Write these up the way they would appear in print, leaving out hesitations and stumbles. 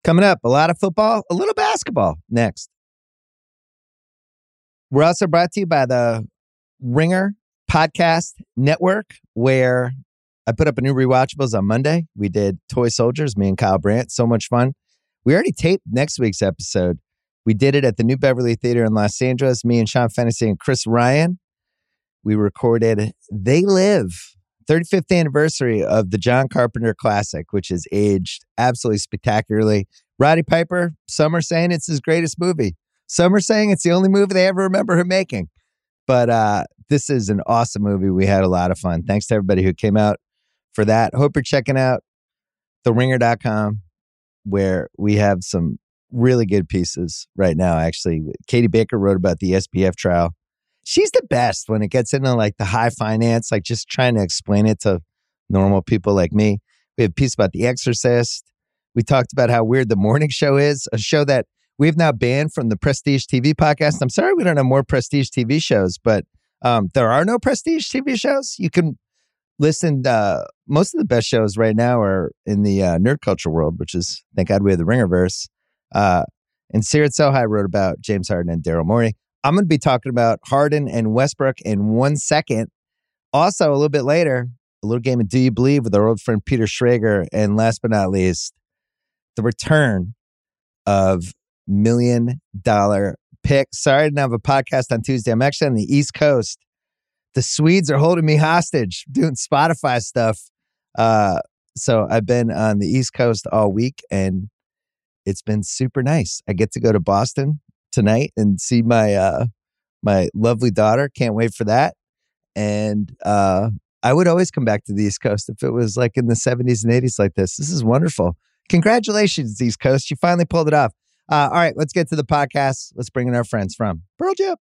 Coming up, a lot of football, a little basketball next. We're also brought to you by the Ringer Podcast Network, where I put up a new Rewatchables on Monday. We did Toy Soldiers, me and Kyle Brandt. So much fun. We already taped next week's episode. We did it at the New Beverly Theater in Los Angeles. Me and Sean Fennessy and Chris Ryan. We recorded They Live, 35th anniversary of the John Carpenter classic, which has aged absolutely spectacularly. Roddy Piper, some are saying it's his greatest movie. Some are saying it's the only movie they ever remember him making. But this is an awesome movie. We had a lot of fun. Thanks to everybody who came out for that. Hope you're checking out theringer.com, where we have some really good pieces right now. Actually, Katie Baker wrote about the SBF trial. She's the best when it gets into like the high finance, like just trying to explain it to normal people like me. We have a piece about The Exorcist. We talked about how weird The Morning Show is, a show that we've now banned from the Prestige TV podcast. I'm sorry we don't have more Prestige TV shows, but there are no Prestige TV shows. You can listen. Most of the best shows right now are in the nerd culture world, which is, thank God we have the Ringerverse. And Sirat Sohai wrote about James Harden and Daryl Morey. I'm going to be talking about Harden and Westbrook in 1 second. Also, a little bit later, a little game of Do You Believe with our old friend Peter Schrager. And last but not least, the return of $1 Million Pick. Sorry I didn't have a podcast on Tuesday. I'm actually on the East Coast. The Swedes are holding me hostage doing Spotify stuff. So I've been on the East Coast all week, and it's been super nice. I get to go to Boston tonight and see my my lovely daughter. Can't wait for that. And I would always come back to the East Coast if it was like in the 70s and 80s like this. This is wonderful. Congratulations, East Coast. You finally pulled it off. All right, let's get to the podcast. Let's bring in our friends from Pearl Jam.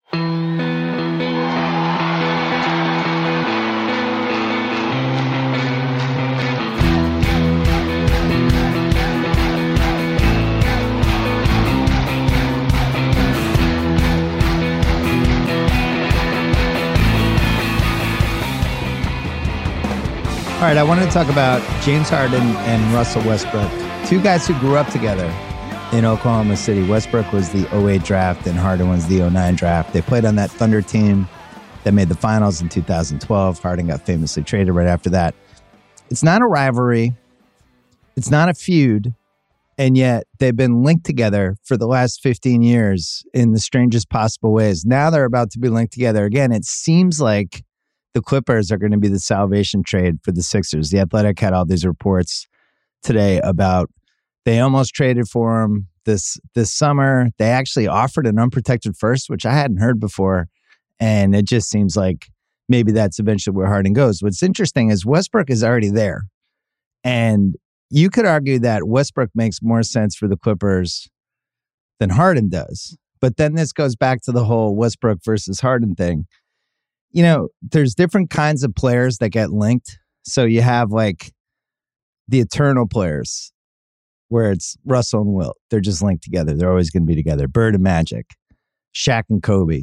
All right, I wanted to talk about James Harden and Russell Westbrook, two guys who grew up together in Oklahoma City. Westbrook was the 08 draft and Harden was the 09 draft. They played on that Thunder team that made the finals in 2012. Harden got famously traded right after that. It's not a rivalry. It's not a feud. And yet they've been linked together for the last 15 years in the strangest possible ways. Now they're about to be linked together again. It seems like the Clippers are going to be the salvation trade for the Sixers. The Athletic had all these reports today about they almost traded for him this summer. They actually offered an unprotected first, which I hadn't heard before. And it just seems like maybe that's eventually where Harden goes. What's interesting is Westbrook is already there. And you could argue that Westbrook makes more sense for the Clippers than Harden does. But then this goes back to the whole Westbrook versus Harden thing. You know, there's different kinds of players that get linked. So you have like the eternal players where it's Russell and Wilt. They're just linked together. They're always going to be together. Bird and Magic, Shaq and Kobe,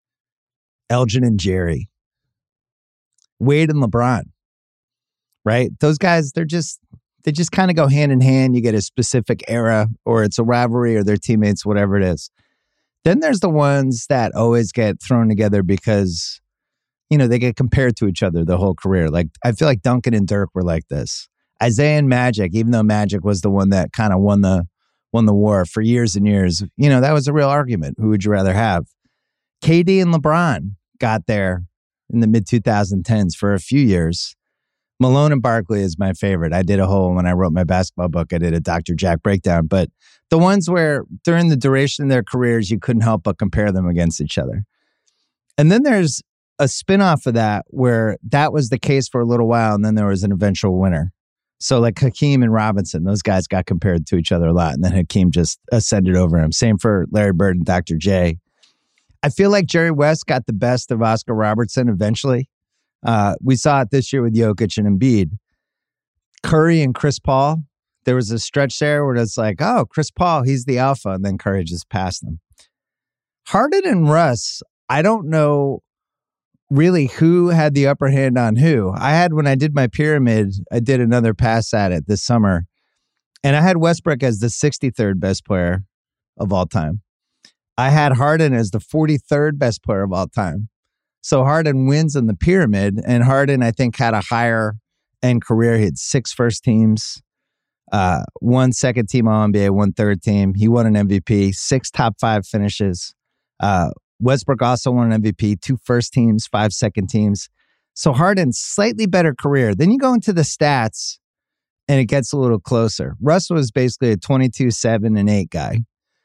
Elgin and Jerry, Wade and LeBron, right? Those guys, they just kind of go hand in hand. You get a specific era or it's a rivalry or they're teammates, whatever it is. Then there's the ones that always get thrown together because you know, they get compared to each other the whole career. Like, I feel like Duncan and Dirk were like this. Isaiah and Magic, even though Magic was the one that kind of won the war for years and years, you know, that was a real argument. Who would you rather have? KD and LeBron got there in the mid-2010s for a few years. Malone and Barkley is my favorite. I did a whole, when I wrote my basketball book, I did a Dr. Jack breakdown. But the ones where during the duration of their careers, you couldn't help but compare them against each other. And then there's a spinoff of that where that was the case for a little while and then there was an eventual winner. So like Hakeem and Robinson, those guys got compared to each other a lot and then Hakeem just ascended over him. Same for Larry Bird and Dr. J. I feel like Jerry West got the best of Oscar Robertson eventually. We saw it this year with Jokic and Embiid. Curry and Chris Paul, there was a stretch there where it's like, oh, Chris Paul, he's the alpha, and then Curry just passed them. Harden and Russ, I don't know really who had the upper hand on who. When I did my pyramid, I did another pass at it this summer. And I had Westbrook as the 63rd best player of all time. I had Harden as the 43rd best player of all time. So Harden wins in the pyramid, and Harden, I think, had a higher end career. He had 6 first teams, 1 second team All-NBA, 1 third team. He won an MVP, 6 top 5 finishes. Westbrook also won an MVP, 2 first teams, 5 second teams. So Harden, slightly better career. Then you go into the stats, and it gets a little closer. Russ was basically a 22, 7, and 8 guy.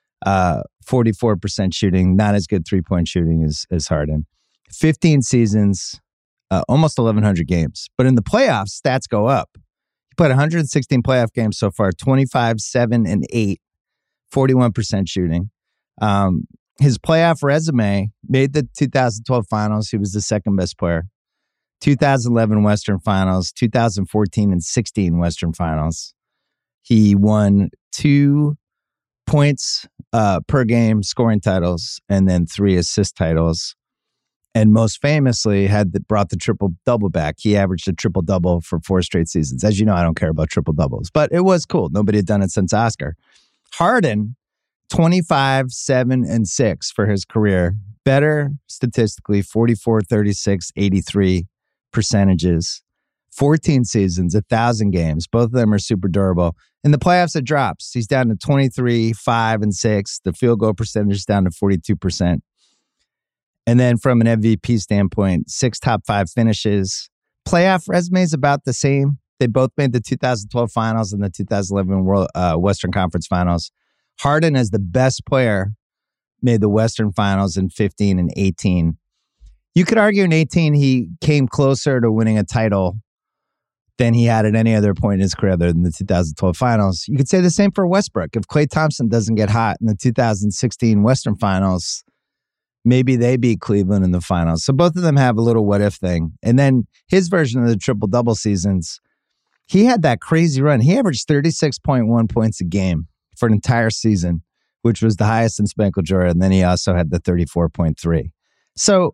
44% shooting, not as good three-point shooting as Harden. 15 seasons, almost 1,100 games. But in the playoffs, stats go up. He played 116 playoff games so far, 25, 7, and 8, 41% shooting. His playoff resume made the 2012 finals. He was the second best player. 2011 Western Finals, 2014 and 16 Western Finals. He won 2 points per game scoring titles and then 3 assist titles. And most famously brought the triple-double back. He averaged a triple-double for 4 straight seasons. As you know, I don't care about triple-doubles, but it was cool. Nobody had done it since Oscar. Harden, 25, 7, and 6 for his career. Better statistically, 44, 36, 83 percentages. 14 seasons, 1,000 games. Both of them are super durable. In the playoffs, it drops. He's down to 23, 5, and 6. The field goal percentage is down to 42%. And then from an MVP standpoint, 6 top 5 finishes. Playoff resumes about the same. They both made the 2012 finals and the 2011 Western Conference Finals. Harden, as the best player, made the Western Finals in 15 and 18. You could argue in 18 he came closer to winning a title than he had at any other point in his career other than the 2012 finals. You could say the same for Westbrook. If Klay Thompson doesn't get hot in the 2016 Western Finals, maybe they beat Cleveland in the finals. So both of them have a little what-if thing. And then his version of the triple-double seasons, he had that crazy run. He averaged 36.1 points a game for an entire season, which was the highest since Michael Jordan. And then he also had the 34.3. So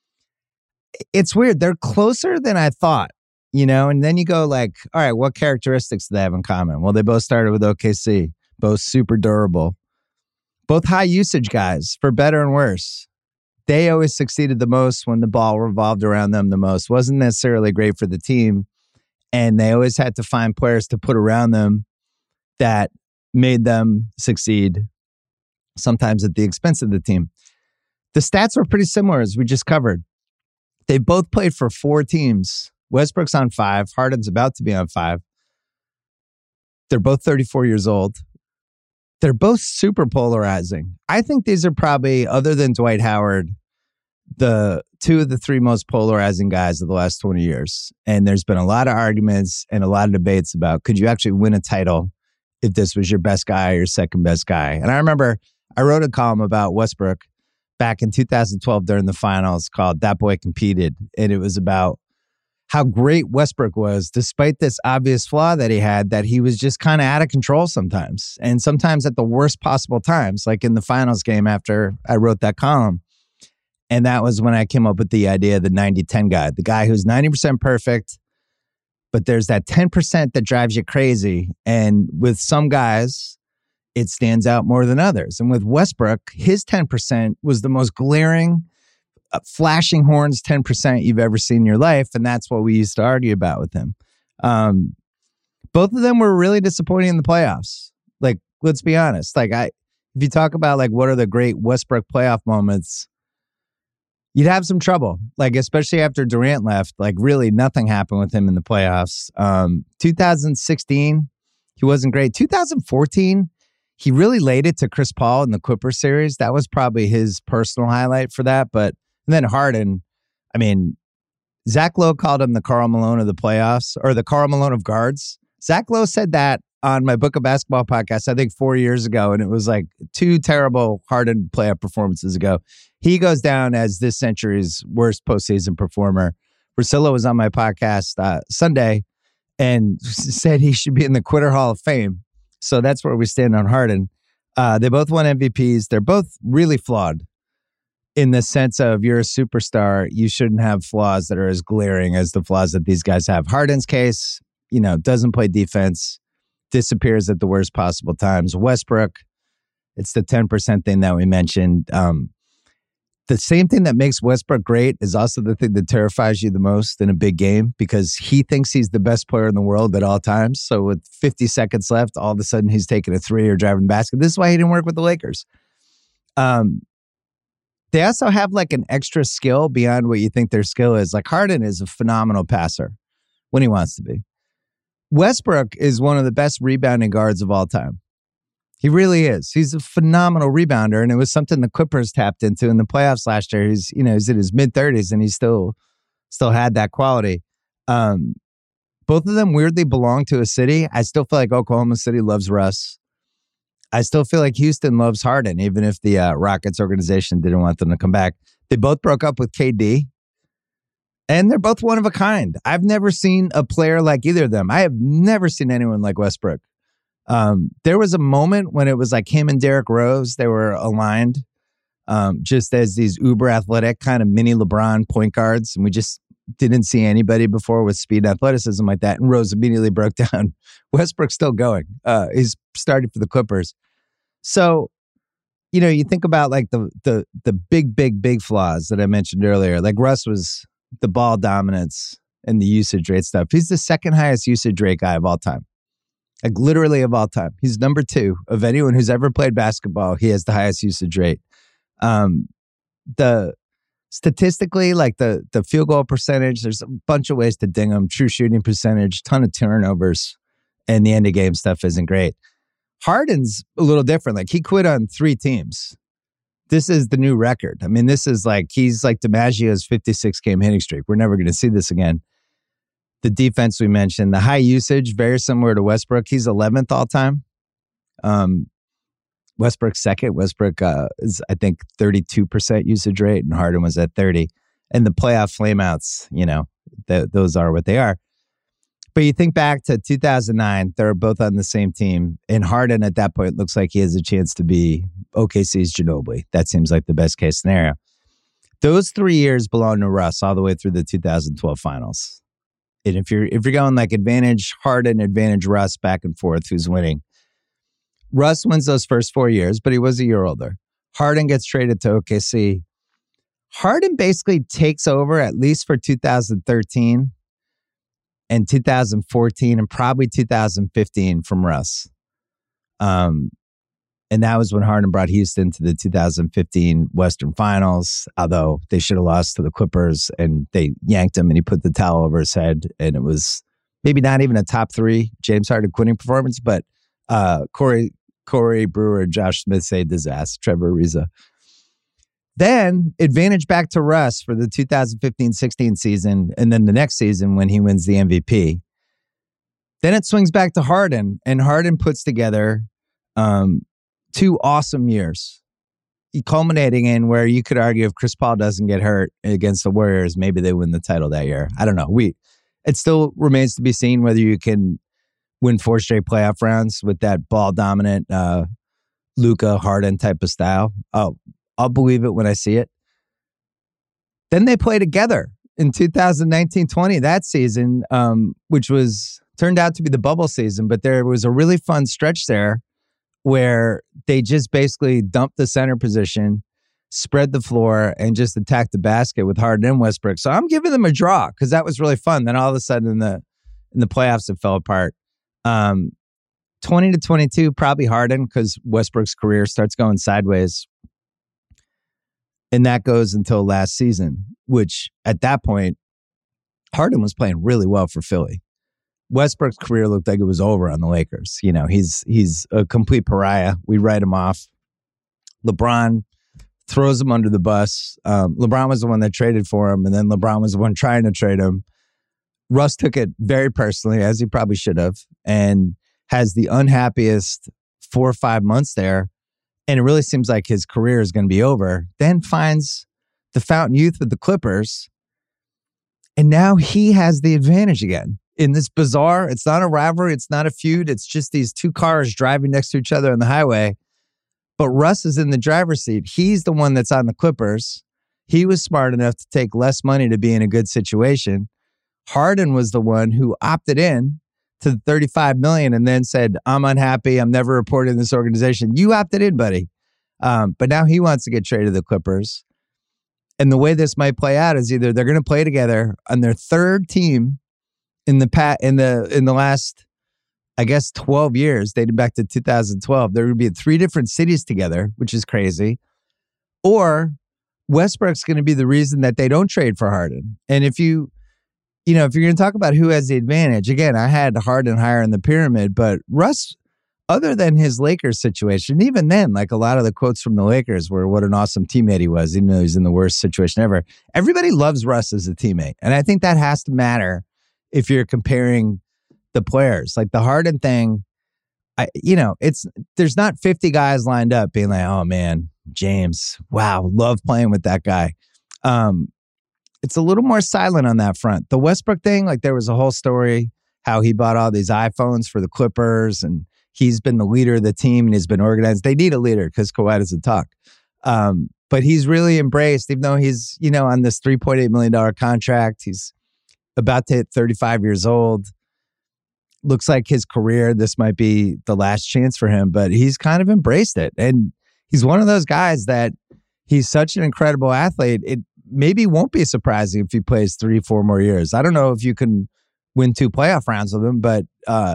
it's weird. They're closer than I thought, you know? And then you go like, all right, what characteristics do they have in common? Well, they both started with OKC, both super durable, both high usage guys for better and worse. They always succeeded the most when the ball revolved around them the most. Wasn't necessarily great for the team. And they always had to find players to put around them that made them succeed, sometimes at the expense of the team. The stats were pretty similar, as we just covered. They both played for 4 teams. Westbrook's on 5. Harden's about to be on 5. They're both 34 years old. They're both super polarizing. I think these are probably, other than Dwight Howard, the 2 of the 3 most polarizing guys of the last 20 years. And there's been a lot of arguments and a lot of debates about, could you actually win a title if this was your best guy or your second best guy? And I remember I wrote a column about Westbrook back in 2012 during the finals called That Boy Competed. And it was about how great Westbrook was, despite this obvious flaw that he had, that he was just kind of out of control sometimes. And sometimes at the worst possible times, like in the finals game after I wrote that column. And that was when I came up with the idea of the 90-10 guy, the guy who's 90% perfect, but there's that 10% that drives you crazy. And with some guys, it stands out more than others. And with Westbrook, his 10% was the most glaring, flashing horns 10% you've ever seen in your life. And that's what we used to argue about with him. Both of them were really disappointing in the playoffs. Like, let's be honest. Like, if you talk about like what are the great Westbrook playoff moments, you'd have some trouble. Like, especially after Durant left, like really nothing happened with him in the playoffs. 2016, he wasn't great. 2014, he really laid it to Chris Paul in the Clippers series. That was probably his personal highlight for that. But and then Harden, I mean, Zach Lowe called him the Karl Malone of the playoffs, or the Karl Malone of guards. Zach Lowe said that on my Book of Basketball podcast, I think 4 years ago, and it was like 2 terrible Harden playoff performances ago. He goes down as this century's worst postseason performer. Priscilla was on my podcast Sunday and said he should be in the Quitter Hall of Fame. So that's where we stand on Harden. They both won MVPs. They're both really flawed in the sense of you're a superstar. You shouldn't have flaws that are as glaring as the flaws that these guys have. Harden's case, you know, doesn't play defense, disappears at the worst possible times. Westbrook, it's the 10% thing that we mentioned. The same thing that makes Westbrook great is also the thing that terrifies you the most in a big game, because he thinks he's the best player in the world at all times. So with 50 seconds left, all of a sudden he's taking a three or driving the basket. This is why he didn't work with the Lakers. They also have like an extra skill beyond what you think their skill is. Like Harden is a phenomenal passer when he wants to be. Westbrook is one of the best rebounding guards of all time. He really is. He's a phenomenal rebounder, and it was something the Clippers tapped into in the playoffs last year. He's in his mid-30s, and he still had that quality. Both of them weirdly belong to a city. I still feel like Oklahoma City loves Russ. I still feel like Houston loves Harden, even if the Rockets organization didn't want them to come back. They both broke up with KD, and they're both one of a kind. I've never seen a player like either of them. I have never seen anyone like Westbrook. There was a moment when it was like him and Derrick Rose, they were aligned just as these uber athletic kind of mini LeBron point guards. And we just didn't see anybody before with speed and athleticism like that. And Rose immediately broke down. Westbrook's still going. He's starting for the Clippers. So, you think about like the big flaws that I mentioned earlier. Like Russ was the ball dominance and the usage rate stuff. He's the second highest usage rate guy of all time. Like literally of all time. He's number 2 of anyone who's ever played basketball. He has the highest usage rate. The statistically, like the field goal percentage, there's a bunch of ways to ding him. True shooting percentage, ton of turnovers, and the end of game stuff isn't great. Harden's a little different. Like he quit on 3 teams. This is the new record. I mean, this is like, he's like DiMaggio's 56 game hitting streak. We're never going to see this again. The defense we mentioned, the high usage, very similar to Westbrook. He's 11th all time. Westbrook's second. Westbrook is, I think, 32% usage rate, and Harden was at 30. And the playoff flameouts, those are what they are. But you think back to 2009, they're both on the same team. And Harden at that point looks like he has a chance to be OKC's Ginobili. That seems like the best case scenario. Those 3 years belong to Russ all the way through the 2012 finals. And if you're going like advantage Harden, advantage Russ, back and forth, who's winning? Russ wins those first 4 years, but he was a year older. Harden gets traded to OKC. Harden basically takes over at least for 2013 and 2014 and probably 2015 from Russ. And that was when Harden brought Houston to the 2015 Western Finals, although they should have lost to the Clippers, and they yanked him and he put the towel over his head. And it was maybe not even a top 3 James Harden quitting performance, but Corey Brewer, Josh Smith saved his ass, Trevor Ariza. Then advantage back to Russ for the 2015-16 season, and then the next season when he wins the MVP. Then it swings back to Harden, and Harden puts together 2 awesome years, culminating in where you could argue if Chris Paul doesn't get hurt against the Warriors, maybe they win the title that year. I don't know. It still remains to be seen whether you can win 4 straight playoff rounds with that ball dominant Luka Harden type of style. I'll believe it when I see it. Then they play together in 2019-20, that season, which turned out to be the bubble season, but there was a really fun stretch there where they just basically dumped the center position, spread the floor, and just attacked the basket with Harden and Westbrook. So I'm giving them a draw because that was really fun. Then all of a sudden in the playoffs, it fell apart. 20-22, probably Harden because Westbrook's career starts going sideways. And that goes until last season, which at that point, Harden was playing really well for Philly. Westbrook's career looked like it was over on the Lakers. He's a complete pariah. We write him off. LeBron throws him under the bus. LeBron was the one that traded for him, and then LeBron was the one trying to trade him. Russ took it very personally, as he probably should have, and has the unhappiest 4 or 5 months there. And it really seems like his career is going to be over. Then finds the Fountain Youth with the Clippers. And now he has the advantage again. In this bizarre, it's not a rivalry, it's not a feud, it's just these 2 cars driving next to each other on the highway. But Russ is in the driver's seat. He's the one that's on the Clippers. He was smart enough to take less money to be in a good situation. Harden was the one who opted in to the 35 million and then said, I'm unhappy. I'm never reporting this organization. You opted in, buddy. But now he wants to get traded to the Clippers. And the way this might play out is either they're going to play together on their third team in the last, I guess, 12 years, dating back to 2012. They're going to be in 3 different cities together, which is crazy. Or Westbrook's going to be the reason that they don't trade for Harden. And if you're going to talk about who has the advantage, again, I had Harden higher in the pyramid, but Russ, other than his Lakers situation, even then, like a lot of the quotes from the Lakers were what an awesome teammate he was, even though he's in the worst situation ever. Everybody loves Russ as a teammate. And I think that has to matter if you're comparing the players. Like the Harden thing, there's not 50 guys lined up being like, oh man, James, wow, love playing with that guy. It's a little more silent on that front. The Westbrook thing, like there was a whole story how he bought all these iPhones for the Clippers and he's been the leader of the team and he's been organized. They need a leader because Kawhi doesn't talk. But he's really embraced, even though he's, on this $3.8 million contract. He's about to hit 35 years old. Looks like his career, this might be the last chance for him, but he's kind of embraced it. And he's one of those guys that he's such an incredible athlete. It maybe won't be surprising if he plays 3-4 more years. I don't know if you can win 2 playoff rounds with him, but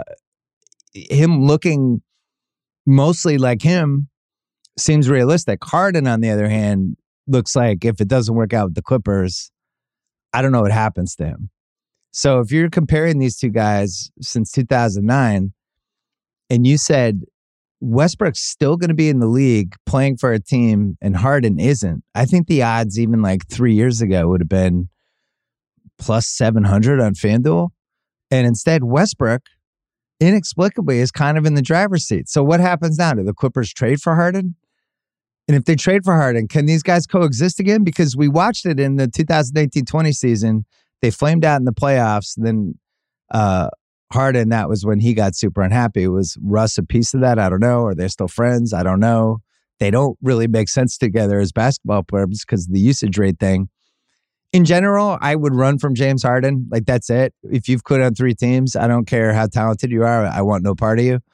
him looking mostly like him seems realistic. Harden, on the other hand, looks like if it doesn't work out with the Clippers, I don't know what happens to him. So if you're comparing these two guys since 2009 and you said Westbrook's still going to be in the league playing for a team and Harden isn't, I think the odds even like 3 years ago would have been plus 700 on FanDuel. And instead, Westbrook inexplicably is kind of in the driver's seat. So what happens now? Do the Clippers trade for Harden? And if they trade for Harden, can these guys coexist again? Because we watched it in the 2018-20 season. They flamed out in the playoffs. Then Harden, that was when he got super unhappy. Was Russ a piece of that? I don't know. Are they still friends? I don't know. They don't really make sense together as basketball players because of the usage rate thing. In general, I would run from James Harden. Like, that's it. If you've quit on 3 teams, I don't care how talented you are. I want no part of you.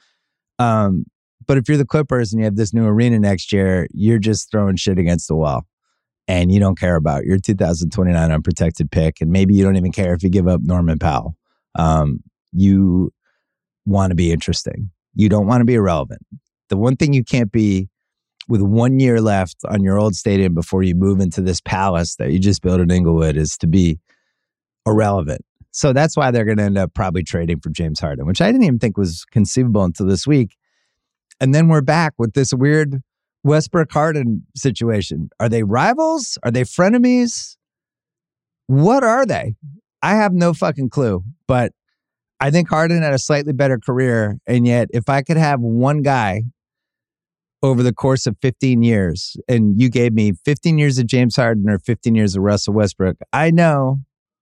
But if you're the Clippers and you have this new arena next year, you're just throwing shit against the wall. And you don't care about your 2029 unprotected pick. And maybe you don't even care if you give up Norman Powell. You want to be interesting. You don't want to be irrelevant. The one thing you can't be with 1 year left on your old stadium before you move into this palace that you just built in Inglewood is to be irrelevant. So that's why they're going to end up probably trading for James Harden, which I didn't even think was conceivable until this week. And then we're back with this weird Westbrook Harden situation. Are they rivals? Are they frenemies? What are they? I have no fucking clue, but I think Harden had a slightly better career. And yet, if I could have one guy over the course of 15 years, and you gave me 15 years of James Harden or 15 years of Russell Westbrook, I know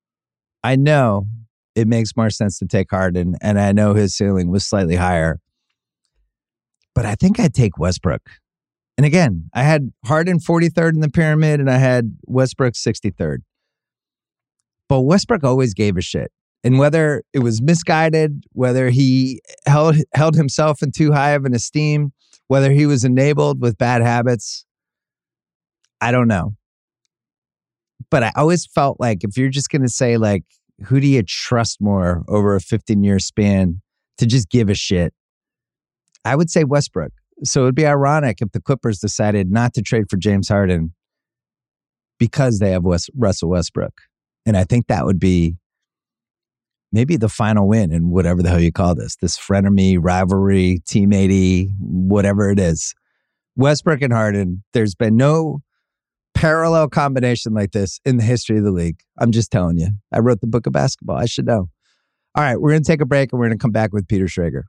it makes more sense to take Harden, and I know his ceiling was slightly higher. But I think I'd take Westbrook. And again, I had Harden 43rd in the pyramid, and I had Westbrook 63rd. But Westbrook always gave a shit. And whether it was misguided, whether he held himself in too high of an esteem, whether he was enabled with bad habits, I don't know. But I always felt like if you're just going to say, like, who do you trust more over a 15-year span to just give a shit, I would say Westbrook. So it'd be ironic if the Clippers decided not to trade for James Harden because they have Russell Westbrook. And I think that would be maybe the final win in whatever the hell you call this frenemy, rivalry, teammate-y, whatever it is. Westbrook and Harden, there's been no parallel combination like this in the history of the league. I'm just telling you. I wrote the book of basketball. I should know. All right, we're going to take a break and we're going to come back with Peter Schrager.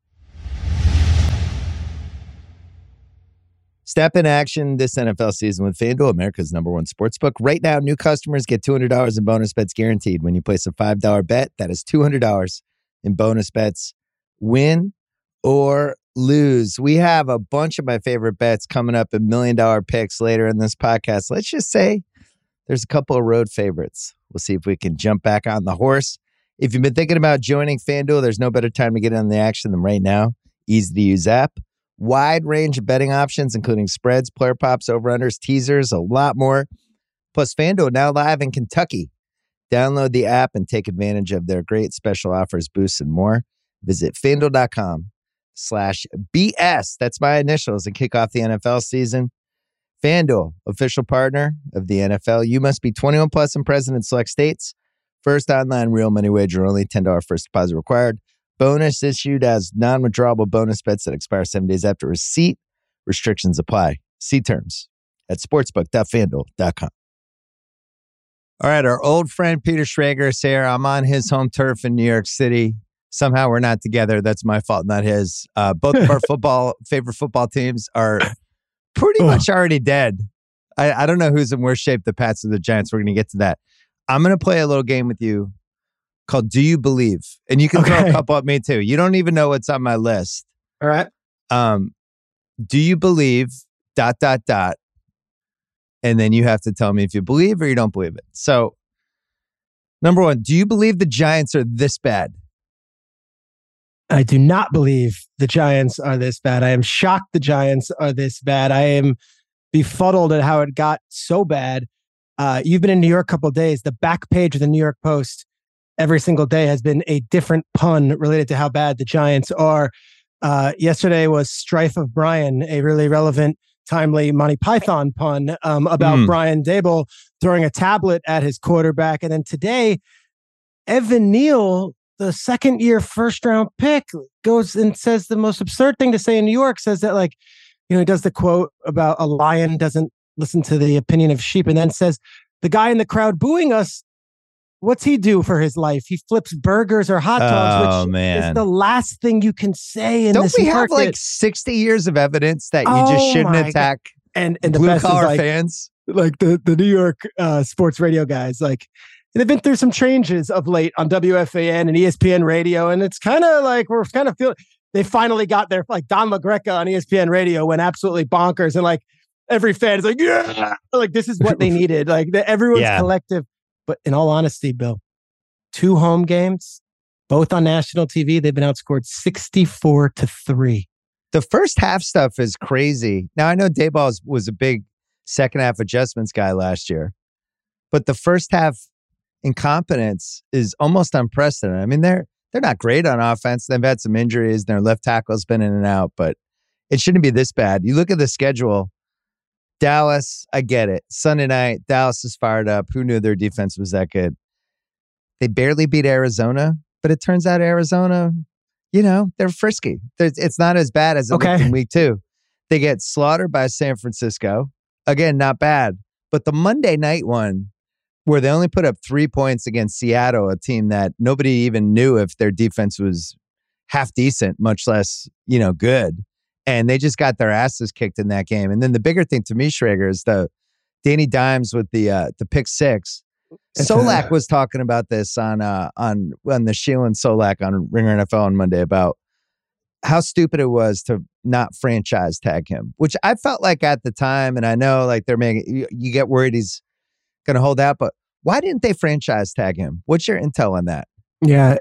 Step in action this NFL season with FanDuel, America's #1 sportsbook. Right now, new customers get $200 in bonus bets guaranteed when you place a $5 bet. That is $200 in bonus bets, win or lose. We have a bunch of my favorite bets coming up in $1 million picks later in this podcast. Let's just say there's a couple of road favorites. We'll see if we can jump back on the horse. If you've been thinking about joining FanDuel, there's no better time to get in on the action than right now. Easy to use app. Wide range of betting options, including spreads, player props, over-unders, teasers, a lot more. Plus, FanDuel now live in Kentucky. Download the app and take advantage of their great special offers, boosts, and more. Visit FanDuel.com/BS. That's my initials, and kick off the NFL season. FanDuel, official partner of the NFL. You must be 21 plus and present in select states. First online real money wager only. $10 first deposit required. Bonus issued as non-withdrawable bonus bets that expire 7 days after receipt. Restrictions apply. See terms at sportsbook.fanduel.com. All right, our old friend Peter Schrager is here. I'm on his home turf in New York City. Somehow we're not together. That's my fault, not his. Both of our favorite football teams are pretty much already dead. I don't know who's in worse shape, the Pats or the Giants. We're going to get to that. I'm going to play a little game with you called Do You Believe? And you can throw a couple at me too. You don't even know what's on my list. All right. Do you believe ... And then you have to tell me if you believe or you don't believe it. So, number one, do you believe the Giants are this bad? I do not believe the Giants are this bad. I am shocked the Giants are this bad. I am befuddled at how it got so bad. You've been in New York a couple of days. The back page of the New York Post every single day has been a different pun related to how bad the Giants are. Yesterday was Strife of Brian, a really relevant, timely Monty Python pun about Brian Daboll throwing a tablet at his quarterback. And then today, Evan Neal, the second-year first-round pick, goes and says the most absurd thing to say in New York, says that, like, he does the quote about a lion doesn't listen to the opinion of sheep, and then says, the guy in the crowd booing us, what's he do for his life? He flips burgers or hot dogs, which is the last thing you can say in this market. Don't we have like 60 years of evidence that you just shouldn't attack and the blue-collar fans? Like the New York sports radio guys, like, they've been through some changes of late on WFAN and ESPN radio, and it's kind of like we're kind of feeling they finally got their, like, Don LaGreca on ESPN radio went absolutely bonkers, and like every fan is like, yeah, like this is what they needed. Like everyone's collective. But in all honesty, Bill, 2 home games, both on national TV, they've been outscored 64-3. The first half stuff is crazy. Now, I know Daboll was a big second half adjustments guy last year, but the first half incompetence is almost unprecedented. I mean, they're not great on offense. They've had some injuries. Their left tackle's been in and out, but it shouldn't be this bad. You look at the schedule. Dallas, I get it. Sunday night, Dallas is fired up. Who knew their defense was that good? They barely beat Arizona, but it turns out Arizona, they're frisky. It's not as bad as it looked in week 2. They get slaughtered by San Francisco. Again, not bad. But the Monday night one, where they only put up 3 points against Seattle, a team that nobody even knew if their defense was half decent, much less, good. And they just got their asses kicked in that game. And then the bigger thing to me, Schrager, is the Danny Dimes with the pick 6. Solak was talking about this on the Sheelan Solak on Ringer NFL on Monday about how stupid it was to not franchise tag him, which I felt like at the time. And I know, like, they're making you get worried he's going to hold out, but why didn't they franchise tag him? What's your intel on that? Yeah.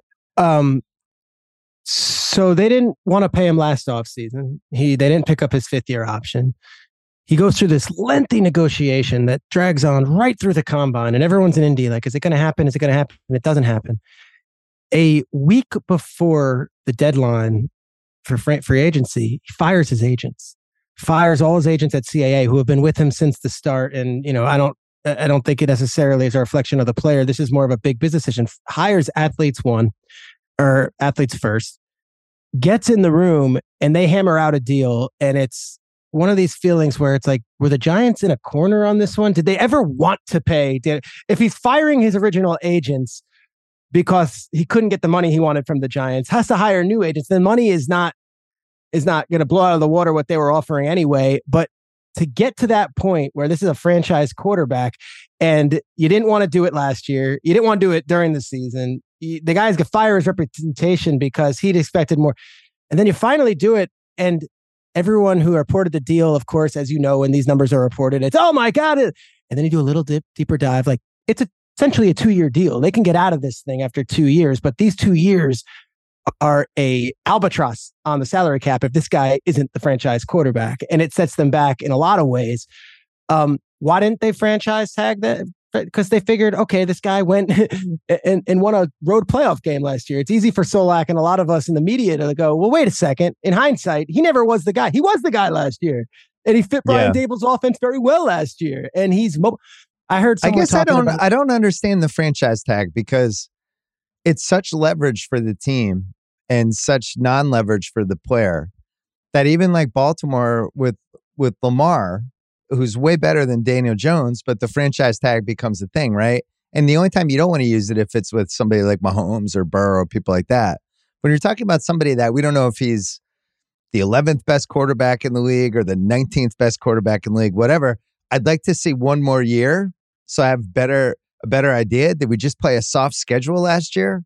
So they didn't want to pay him last offseason. They didn't pick up his 5th-year option. He goes through this lengthy negotiation that drags on right through the combine, and everyone's in Indy like, is it going to happen? Is it going to happen? And it doesn't happen. A week before the deadline for free agency, he fires his agents, fires all his agents at CAA who have been with him since the start. And, I don't think it necessarily is a reflection of the player. This is more of a big business decision. Hires Athletes First, gets in the room, and they hammer out a deal. And it's one of these feelings where it's like, were the Giants in a corner on this one? Did they ever want to pay? If he's firing his original agents because he couldn't get the money he wanted from the Giants, has to hire new agents, then money is not going to blow out of the water what they were offering anyway. But to get to that point where this is a franchise quarterback, and you didn't want to do it last year, you didn't want to do it during the season, the guy's going to fire his representation because he'd expected more. And then you finally do it, and everyone who reported the deal, of course, as you know, when these numbers are reported, it's, oh my God. And then you do a little deeper dive, like, it's a essentially a 2-year deal. They can get out of this thing after 2 years, but these 2 years are a albatross on the salary cap if this guy isn't the franchise quarterback, and it sets them back in a lot of ways. Why didn't they franchise tag that? Because they figured, okay, this guy went and won a road playoff game last year. It's easy for Solak and a lot of us in the media to go, well, wait a second. In hindsight, he never was the guy. He was the guy last year, and he fit Brian Dable's offense very well last year. And he's I heard. I guess I don't understand the franchise tag, because it's such leverage for the team and such non-leverage for the player that even like Baltimore with Lamar, who's way better than Daniel Jones, but the franchise tag becomes a thing, right? And the only time you don't want to use it if it's with somebody like Mahomes or Burrow or people like that. When you're talking about somebody that we don't know if he's the 11th best quarterback in the league or the 19th best quarterback in the league, whatever, I'd like to see one more year so I have a better idea. Did we just play a soft schedule last year?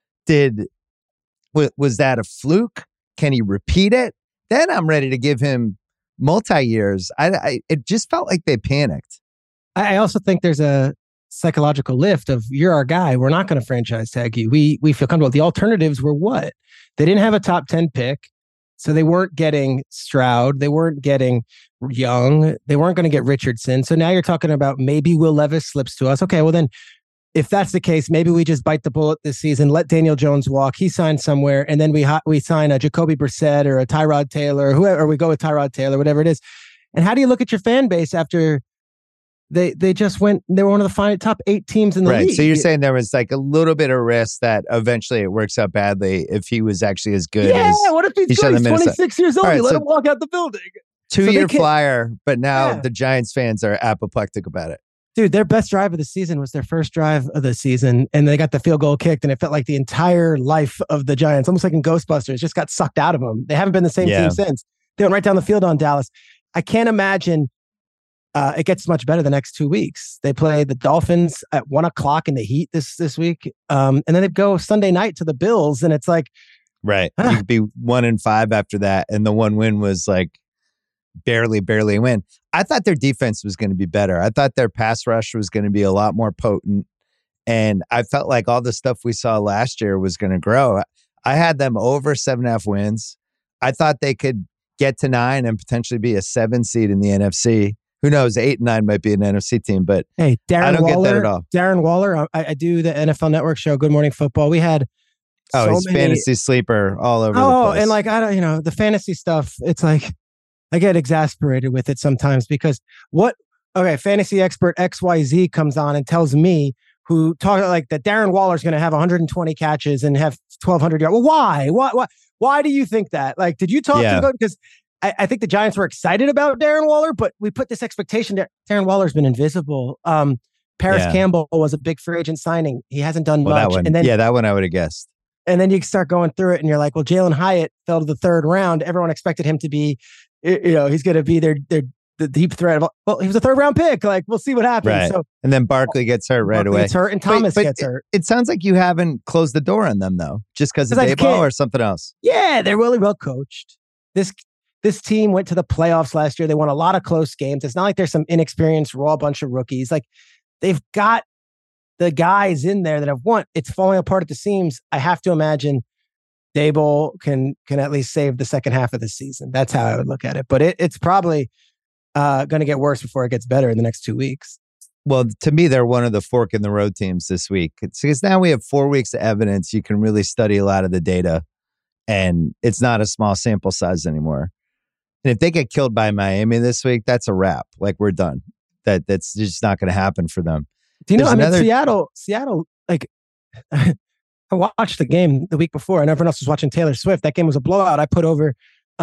Was that a fluke? Can he repeat it? Then I'm ready to give him multi-years. It just felt like they panicked. I also think there's a psychological lift of, you're our guy. We're not going to franchise tag you. We feel comfortable. The alternatives were what? They didn't have a top 10 pick. So they weren't getting Stroud. They weren't getting Young. They weren't going to get Richardson. So now you're talking about maybe Will Levis slips to us. Okay, well then, if that's the case, maybe we just bite the bullet this season, let Daniel Jones walk. He signs somewhere, and then we sign a Jacoby Brissett or a Tyrod Taylor, or whoever, or we go with Tyrod Taylor, whatever it is. And how do you look at your fan base after they just went? They were one of the top 8 teams in the league. Right. So you're saying there was like a little bit of risk that eventually it works out badly if he was actually as good. Yeah. What if he's good? He's 26 years old. Right, you let him walk out the building. 2-year flyer, but now the Giants fans are apoplectic about it. Dude, their best drive of the season was their first drive of the season, and they got the field goal kicked, and it felt like the entire life of the Giants, almost like in Ghostbusters, just got sucked out of them. They haven't been the same team since. They went right down the field on Dallas. I can't imagine it gets much better the next 2 weeks. They play the Dolphins at 1:00 in the heat this week, and then they go Sunday night to the Bills, and it's like... Right. You could be 1-5 after that, and the one win was like barely win. I thought their defense was going to be better. I thought their pass rush was going to be a lot more potent. And I felt like all the stuff we saw last year was going to grow. I had them over 7.5 wins. I thought they could get to 9 and potentially be a 7 seed in the NFC. Who knows? 8 and 9 might be an NFC team, but hey, I don't get that at all. Darren Waller, I do the NFL Network show, Good Morning Football. We had he's fantasy sleeper all over the place. And like, I don't, the fantasy stuff, it's like, I get exasperated with it sometimes because fantasy expert XYZ comes on and tells me, who talk like that Darren Waller's going to have 120 catches and have 1,200 yards. Well, why? Why do you think that? Like, did you talk to him? Because I think the Giants were excited about Darren Waller, but we put this expectation that Darren Waller's been invisible. Paris Campbell was a big free agent signing. He hasn't done much. That one, and then, that one I would have guessed. And then you start going through it and you're like, well, Jalen Hyatt fell to the 3rd round. Everyone expected him to be, he's going to be the deep threat of, well, he was a 3rd round pick. Like, we'll see what happens. Right. So, and then Barkley gets hurt right away. Gets hurt and Thomas gets hurt. It sounds like you haven't closed the door on them though, just because of Daboll or something else. Yeah, they're really well coached. This team went to the playoffs last year. They won a lot of close games. It's not like there's some inexperienced raw bunch of rookies. Like, they've got the guys in there that have won. It's falling apart at the seams. I have to imagine Daboll can at least save the second half of the season. That's how I would look at it. But it's probably going to get worse before it gets better in the next 2 weeks. Well, to me, they're one of the fork in the road teams this week. It's because now we have 4 weeks of evidence. You can really study a lot of the data, and it's not a small sample size anymore. And if they get killed by Miami this week, that's a wrap. Like, we're done. That's just not going to happen for them. Do you know? Seattle. Like, I watched the game the week before, and everyone else was watching Taylor Swift. That game was a blowout. I put over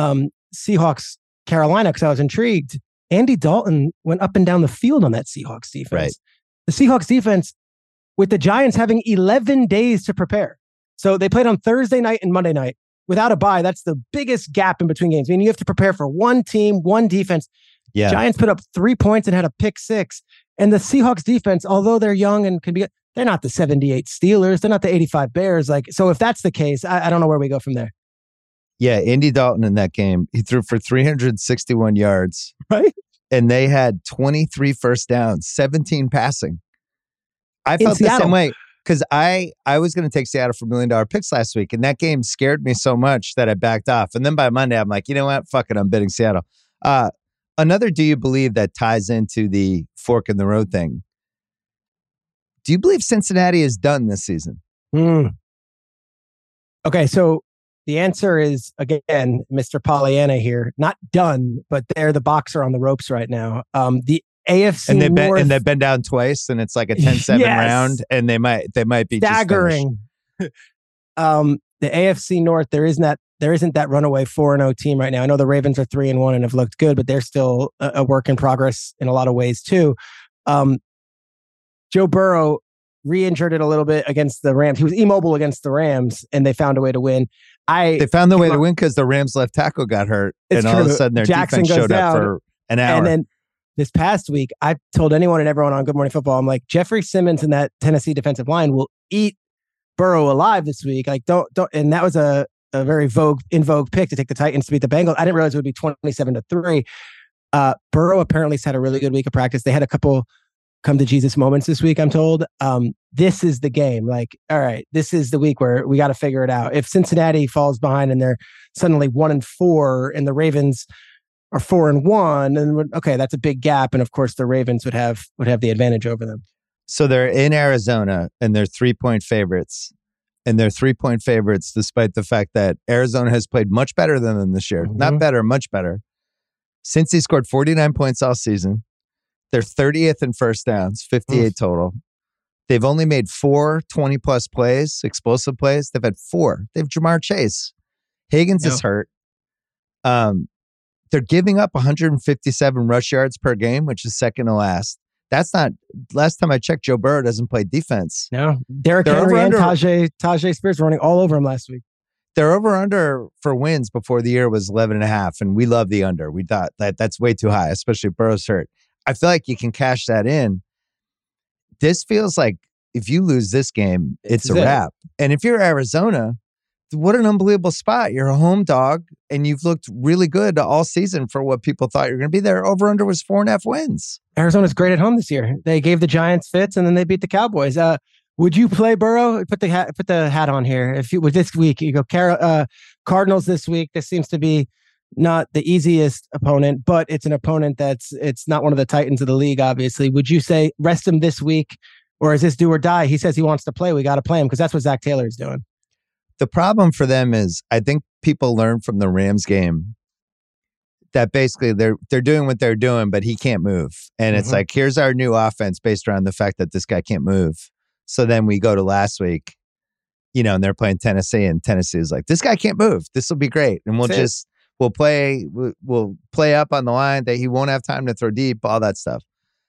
Seahawks Carolina because I was intrigued. Andy Dalton went up and down the field on that Seahawks defense. Right. The Seahawks defense, with the Giants having 11 days to prepare. So they played on Thursday night and Monday night without a bye. That's the biggest gap in between games. I mean, you have to prepare for one team, one defense. Yeah. Giants put up 3 points and had a pick 6. And the Seahawks defense, although they're young and can be, they're not the 78 Steelers. They're not the 85 Bears. Like, so if that's the case, I don't know where we go from there. Yeah, Andy Dalton in that game, he threw for 361 yards. Right. And they had 23 first downs, 17 passing. I felt the same way because I was going to take Seattle for $1 million picks last week, and that game scared me so much that I backed off. And then by Monday, I'm like, you know what? Fuck it. I'm betting Seattle. Another do you believe that ties into the fork in the road thing. Do you believe Cincinnati is done this season? Okay, so the answer is, again, Mr. Pollyanna here, not done, but they're the boxer on the ropes right now. The AFC and North, they've been down twice, and it's like a 10-7 round, and they might be staggering. The AFC North, there isn't that runaway 4-0 team right now. I know the Ravens are 3-1 and have looked good, but they're still a work in progress in a lot of ways too. Joe Burrow re-injured it a little bit against the Rams. He was immobile against the Rams, and they found a way to win. They found the way to win because the Rams left tackle got hurt, and all of a sudden their defense showed up for an hour. And then this past week, I told anyone and everyone on Good Morning Football, I'm like, Jeffrey Simmons and that Tennessee defensive line will eat Burrow alive this week. Like, don't. And that was a very in vogue pick to take the Titans to beat the Bengals. I didn't realize it would be 27-3. Burrow apparently has had a really good week of practice. They had a couple come to Jesus moments this week, I'm told. This is the game. Like, all right, this is the week where we got to figure it out. If Cincinnati falls behind and they're suddenly 1-4 and the Ravens are 4-1, and okay, that's a big gap. And of course, the Ravens would have the advantage over them. So they're in Arizona and they're 3-point favorites. And they're 3-point favorites despite the fact that Arizona has played much better than them this year. Mm-hmm. Not better, much better. Since he scored 49 points all season, they're 30th in first downs, 58 total. They've only made 4 20-plus plays, explosive plays. They've had 4. They have Jamar Chase. Higgins is hurt. They're giving up 157 rush yards per game, which is second to last. That's not, last time I checked, Joe Burrow doesn't play defense. No. Derrick Henry and Tajay Spears were running all over him last week. Their over-under for wins before the year was 11.5, and we love the under. We thought that's way too high, especially if Burrow's hurt. I feel like you can cash that in. This feels like if you lose this game, it's a wrap. And if you're Arizona, what an unbelievable spot. You're a home dog, and you've looked really good all season for what people thought you were going to be. Their over-under was 4.5 wins. Arizona's great at home this year. They gave the Giants fits, and then they beat the Cowboys. Would you play Burrow? Put the hat on here. If you with this week, you go Cardinals this week. This seems to be not the easiest opponent, but it's an opponent it's not one of the Titans of the league, obviously. Would you say rest him this week, or is this do or die? He says he wants to play. We got to play him because that's what Zach Taylor is doing. The problem for them is I think people learned from the Rams game that basically they're doing what they're doing, but he can't move. And it's like, here's our new offense based around the fact that this guy can't move. So then we go to last week, and they're playing Tennessee, and Tennessee is like, this guy can't move. This will be great. And we'll play up on the line that he won't have time to throw deep, all that stuff.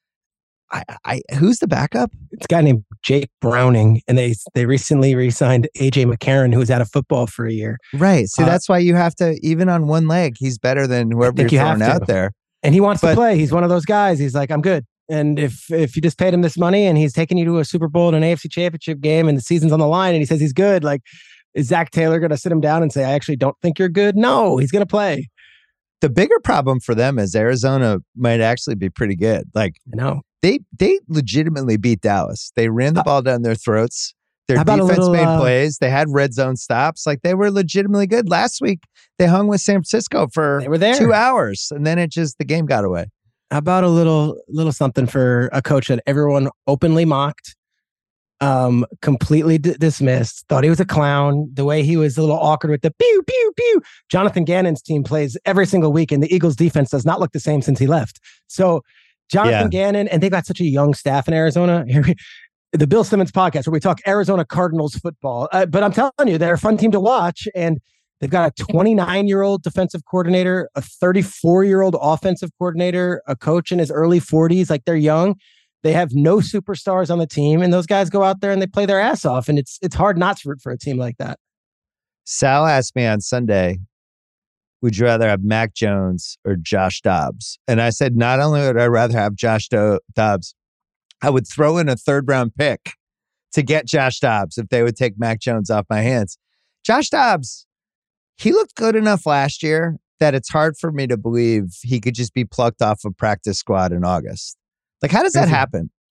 Who's the backup? It's a guy named Jake Browning, and they recently re-signed AJ McCarron, who was out of football for a year. Right. So that's why you have to, even on one leg, he's better than whoever you're throwing out there. And he wants to play. He's one of those guys. He's like, I'm good. And if you just paid him this money and he's taking you to a Super Bowl and an AFC Championship game and the season's on the line and he says he's good, like, is Zach Taylor going to sit him down and say, I actually don't think you're good? No, he's going to play. The bigger problem for them is Arizona might actually be pretty good. Like, I know. They legitimately beat Dallas. They ran the ball down their throats. Their defense made plays. They had red zone stops. Like, they were legitimately good. Last week, they hung with San Francisco for 2 hours, and then the game got away. How about a little something for a coach that everyone openly mocked, completely dismissed, thought he was a clown, the way he was a little awkward with the pew, pew, pew. Jonathan Gannon's team plays every single week, and the Eagles defense does not look the same since he left. So Jonathan Gannon, and they've got such a young staff in Arizona. The Bill Simmons podcast, where we talk Arizona Cardinals football. But I'm telling you, they're a fun team to watch, and they've got a 29-year-old defensive coordinator, a 34-year-old offensive coordinator, a coach in his early 40s. Like, they're young. They have no superstars on the team, and those guys go out there and they play their ass off, and it's hard not to root for a team like that. Sal asked me on Sunday, would you rather have Mac Jones or Josh Dobbs? And I said, not only would I rather have Josh Dobbs, I would throw in a 3rd-round pick to get Josh Dobbs if they would take Mac Jones off my hands. Josh Dobbs, he looked good enough last year that it's hard for me to believe he could just be plucked off a practice squad in August. Like, how does that happen?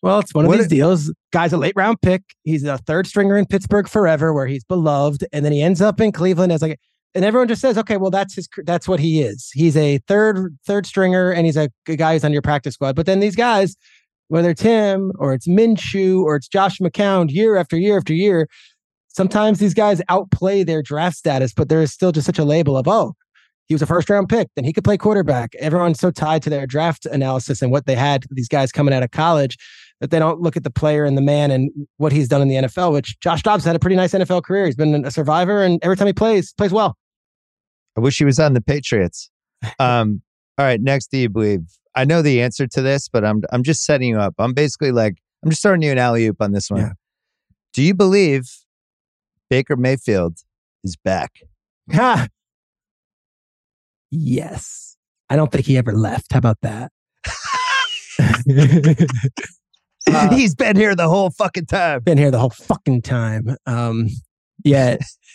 Well, it's one of these deals. Guy's a late round pick. He's a third stringer in Pittsburgh forever, where he's beloved, and then he ends up in Cleveland as and everyone just says, okay, well, that's what he is. He's a third stringer, and he's a guy who's on your practice squad. But then these guys, whether it's him or it's Minshew or it's Josh McCown, year after year after year, sometimes these guys outplay their draft status, but there is still just such a label of, oh, he was a first round pick, then he could play quarterback. Everyone's so tied to their draft analysis and what they had, these guys coming out of college, that they don't look at the player and the man and what he's done in the NFL, which Josh Dobbs had a pretty nice NFL career. He's been a survivor, and every time he plays well. I wish he was on the Patriots. All right, next, do you believe? I know the answer to this, but I'm just setting you up. I'm basically I'm just throwing you an alley-oop on this one. Yeah. Do you believe Baker Mayfield is back? Ha! Yes. I don't think he ever left. How about that? He's been here the whole fucking time. Yeah.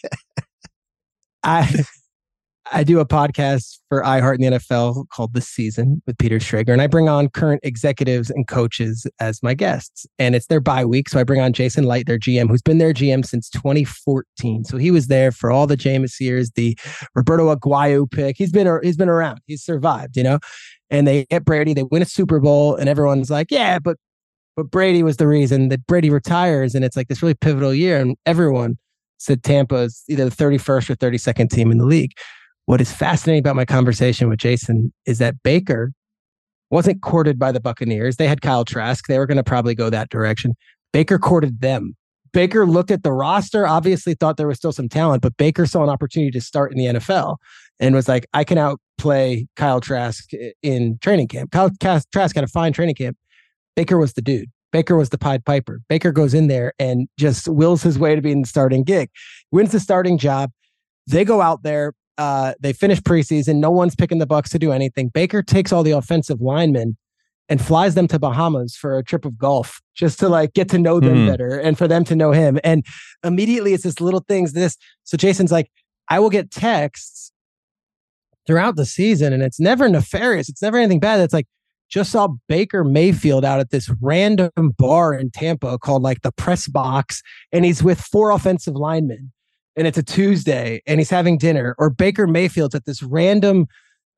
I do a podcast for iHeart in the NFL called The Season with Peter Schrager, and I bring on current executives and coaches as my guests. And it's their bye week, so I bring on Jason Light, their GM, who's been their GM since 2014. So he was there for all the Jameis years, the Roberto Aguayo pick. He's been around. He's survived, And they get Brady, they win a Super Bowl, and everyone's like, yeah, but Brady was the reason that Brady retires, and it's like this really pivotal year, and everyone said Tampa is either the 31st or 32nd team in the league. What is fascinating about my conversation with Jason is that Baker wasn't courted by the Buccaneers. They had Kyle Trask. They were going to probably go that direction. Baker courted them. Baker looked at the roster, obviously thought there was still some talent, but Baker saw an opportunity to start in the NFL and was like, I can outplay Kyle Trask in training camp. Kyle Trask had a fine training camp. Baker was the dude. Baker was the Pied Piper. Baker goes in there and just wills his way to being the starting gig. Wins the starting job. They go out there. They finish preseason. No one's picking the Bucs to do anything. Baker takes all the offensive linemen and flies them to Bahamas for a trip of golf just to get to know them better and for them to know him. And immediately it's this little things. So Jason's like, I will get texts throughout the season, and it's never nefarious. It's never anything bad. It's like, just saw Baker Mayfield out at this random bar in Tampa called the Press Box, and he's with 4 offensive linemen. And it's a Tuesday, and he's having dinner. Or Baker Mayfield's at this random,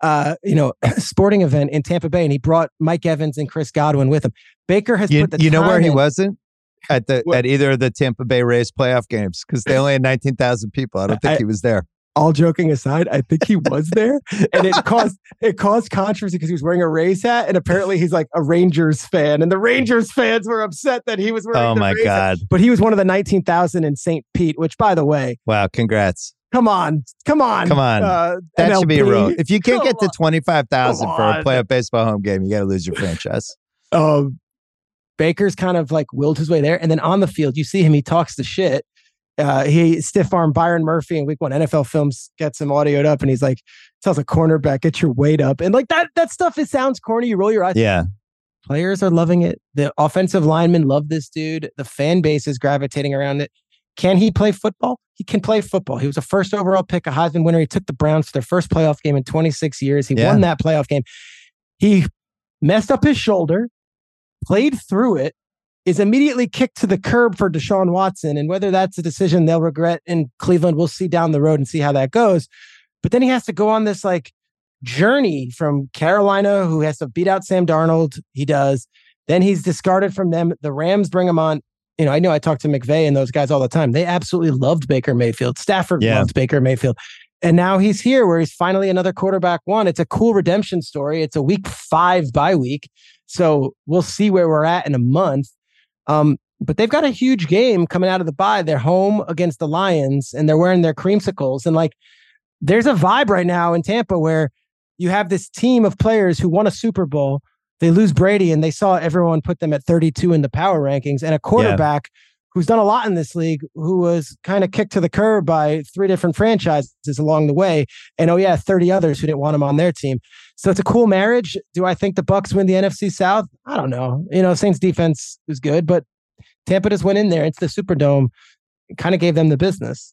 sporting event in Tampa Bay, and he brought Mike Evans and Chris Godwin with him. Baker has put the You know where he wasn't? At either of the Tampa Bay Rays playoff games, because they only had 19,000 people. I don't think he was there. All joking aside, I think he was there, and it caused controversy because he was wearing a Rays hat, and apparently he's a Rangers fan, and the Rangers fans were upset that he was wearing the Rays hat. But he was one of the 19,000 in St. Pete, which, by the way, wow, congrats! Come on! That MLB. Should be a rule. If you can't get to 25,000 for a playoff baseball home game, you got to lose your franchise. Baker's kind of willed his way there, and then on the field, you see him. He talks the shit. He stiff armed Byron Murphy in week 1. NFL Films gets him audioed up, and he's like, tells a cornerback, get your weight up. And that stuff, it sounds corny. You roll your eyes. Yeah. Players are loving it. The offensive linemen love this dude. The fan base is gravitating around it. Can he play football? He can play football. He was a first overall pick, a Heisman winner. He took the Browns to their first playoff game in 26 years. He won that playoff game. He messed up his shoulder, played through it, is immediately kicked to the curb for Deshaun Watson. And whether that's a decision they'll regret in Cleveland, we'll see down the road and see how that goes. But then he has to go on this journey from Carolina, who has to beat out Sam Darnold. He does. Then he's discarded from them. The Rams bring him on. I know I talk to McVay and those guys all the time. They absolutely loved Baker Mayfield. Stafford loved Baker Mayfield. And now he's here where he's finally another quarterback one. It's a cool redemption story. It's a week 5 bye week. So we'll see where we're at in a month. But they've got a huge game coming out of the bye. They're home against the Lions, and they're wearing their creamsicles. And there's a vibe right now in Tampa where you have this team of players who won a Super Bowl. They lose Brady, and they saw everyone put them at 32 in the power rankings, and a quarterback who's done a lot in this league, who was kind of kicked to the curb by 3 different franchises along the way. And 30 others who didn't want him on their team. So it's a cool marriage. Do I think the Bucs win the NFC South? I don't know. Saints defense is good, but Tampa just went in there into the Superdome and kind of gave them the business.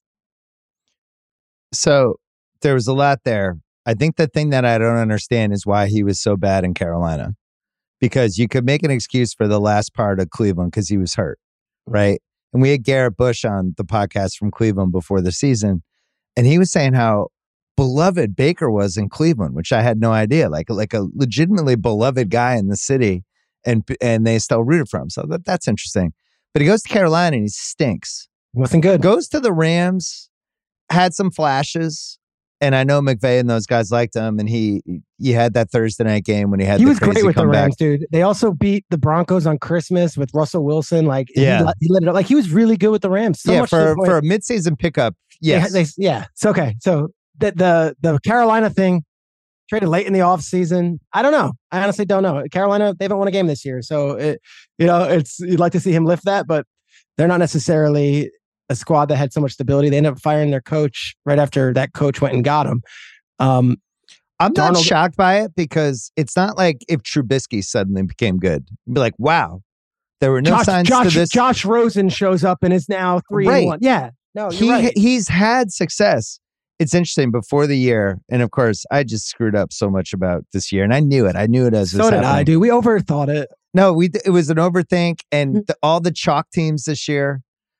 So there was a lot there. I think the thing that I don't understand is why he was so bad in Carolina. because you could make an excuse for the last part of Cleveland because he was hurt, right? And we had Garrett Bush on the podcast from Cleveland before the season, and he was saying how beloved Baker was in Cleveland, which I had no idea. Like a legitimately beloved guy in the city, and they still rooted for him. So that's interesting. But he goes to Carolina and he stinks. Wasn't good. Goes to the Rams, had some flashes, and I know McVay and those guys liked him. And he had that Thursday night game when he had. He the was crazy great with comeback. the Rams, dude. They also beat the Broncos on Christmas with Russell Wilson. Like, he lit it up. Like, he was really good with the Rams. So much for a midseason pickup. Yes, it's okay. So the Carolina thing, traded late in the offseason. I don't know. I honestly don't know. Carolina, they haven't won a game this year. So, you'd like to see him lift that, but they're not necessarily a squad that had so much stability. They ended up firing their coach right after that coach went and got him. I'm not shocked by it because it's not like if Trubisky suddenly became good. You'd be like, wow, there were no signs to this. Josh Rosen shows up and is now 3-1. Yeah. No, he's had success. It's interesting before the year, and of course, I just screwed up so much about this year, and I knew it. I knew it as so did I, dude. We overthought it. No, it was an overthink, and all the chalk teams this year.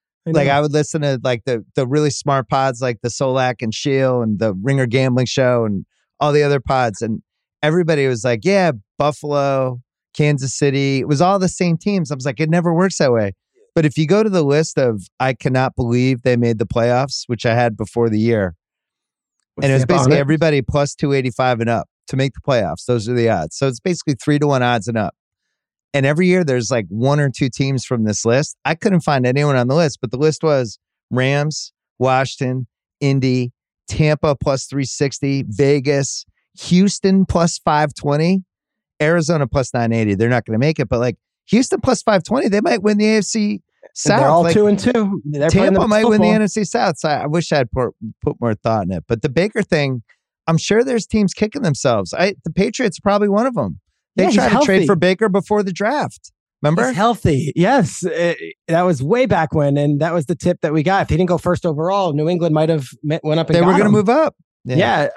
I would listen to like the really smart pods, like the Solak and Shield and the Ringer Gambling Show, and all the other pods, and everybody was like, "Yeah, Buffalo, Kansas City." It was all the same teams. I was like, it never works that way. But if you go to the list of, I cannot believe they made the playoffs, which I had before the year. And it was basically everybody plus 285 and up to make the playoffs. Those are the odds. So it's basically 3-1 odds and up. And every year there's like one or two teams from this list. I couldn't find anyone on the list, but the list was Rams, Washington, Indy, Tampa plus 360, Vegas, Houston plus 520, Arizona plus 980. They're not going to make it, but like Houston plus 520, they might win the AFC South. They're all 2-2. Tampa might win the NFC South. So I wish I'd put more thought in it. But the Baker thing, I'm sure there's teams kicking themselves. The Patriots are probably one of them. They tried to trade for Baker before the draft. Remember? He's healthy. Yes. That was way back when. And that was the tip that we got. If he didn't go first overall, New England might have went up and they were going to move up. Yeah.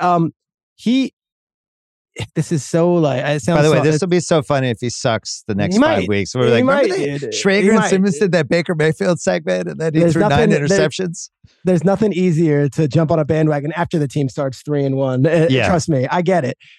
This is so like, it sounds. By the way, this will be so funny if he sucks the next 5 weeks. We're like, remember Schrager and Simmons did that Baker Mayfield segment and then he threw 9 interceptions? There's nothing easier to jump on a bandwagon after the team starts 3-1. Trust me, I get it.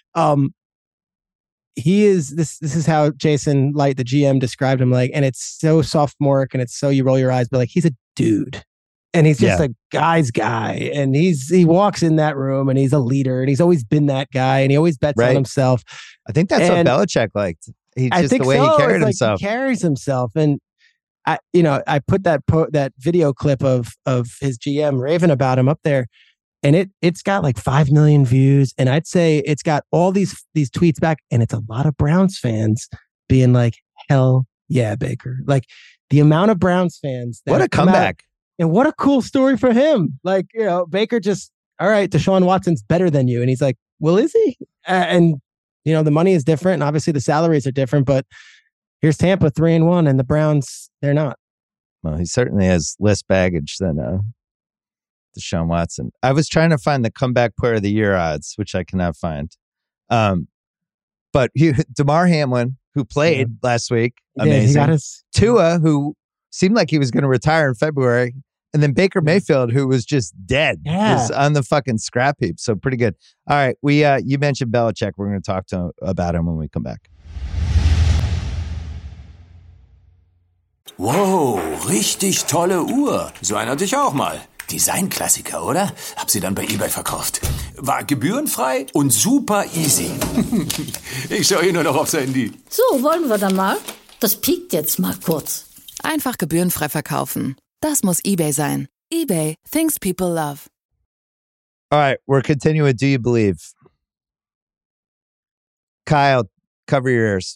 He is this is how Jason Light, the GM, described him, like, and it's so sophomoric and it's so you roll your eyes, but like he's a dude. And he's just a guy's guy. And he walks in that room and he's a leader and he's always been that guy and he always bets on himself. I think that's what Belichick liked. Just the way he carried himself. He carries himself. And I put that video clip of his GM raving about him up there. And it's got like 5 million views. And I'd say it's got all these tweets back. And it's a lot of Browns fans being like, hell yeah, Baker. Like the amount of Browns fans. What a comeback. And what a cool story for him. Like, Baker just, all right, Deshaun Watson's better than you. And he's like, well, is he? And, the money is different. And obviously the salaries are different. But here's Tampa 3-1 and the Browns, they're not. Well, he certainly has less baggage than Deshaun Watson. I was trying to find the comeback player of the year odds, which I cannot find. But Damar Hamlin, who played last week, amazing. He got his Tua, who seemed like he was going to retire in February. And then Baker Mayfield, who was just dead, was on the fucking scrap heap. So pretty good. All right, you mentioned Belichick. We're going to talk about him when we come back. Wow, richtig tolle Uhr. So eine hatte ich auch mal. Designklassiker, oder? Hab sie dann bei eBay verkauft. War gebührenfrei und super easy. Ich schaue hier nur noch aufs Handy. So, wollen wir dann mal? Das piekt jetzt mal kurz. Einfach gebührenfrei verkaufen. Das muss eBay sein. eBay, things people love. All right, we're continuing. Do you believe? Kyle, cover your ears.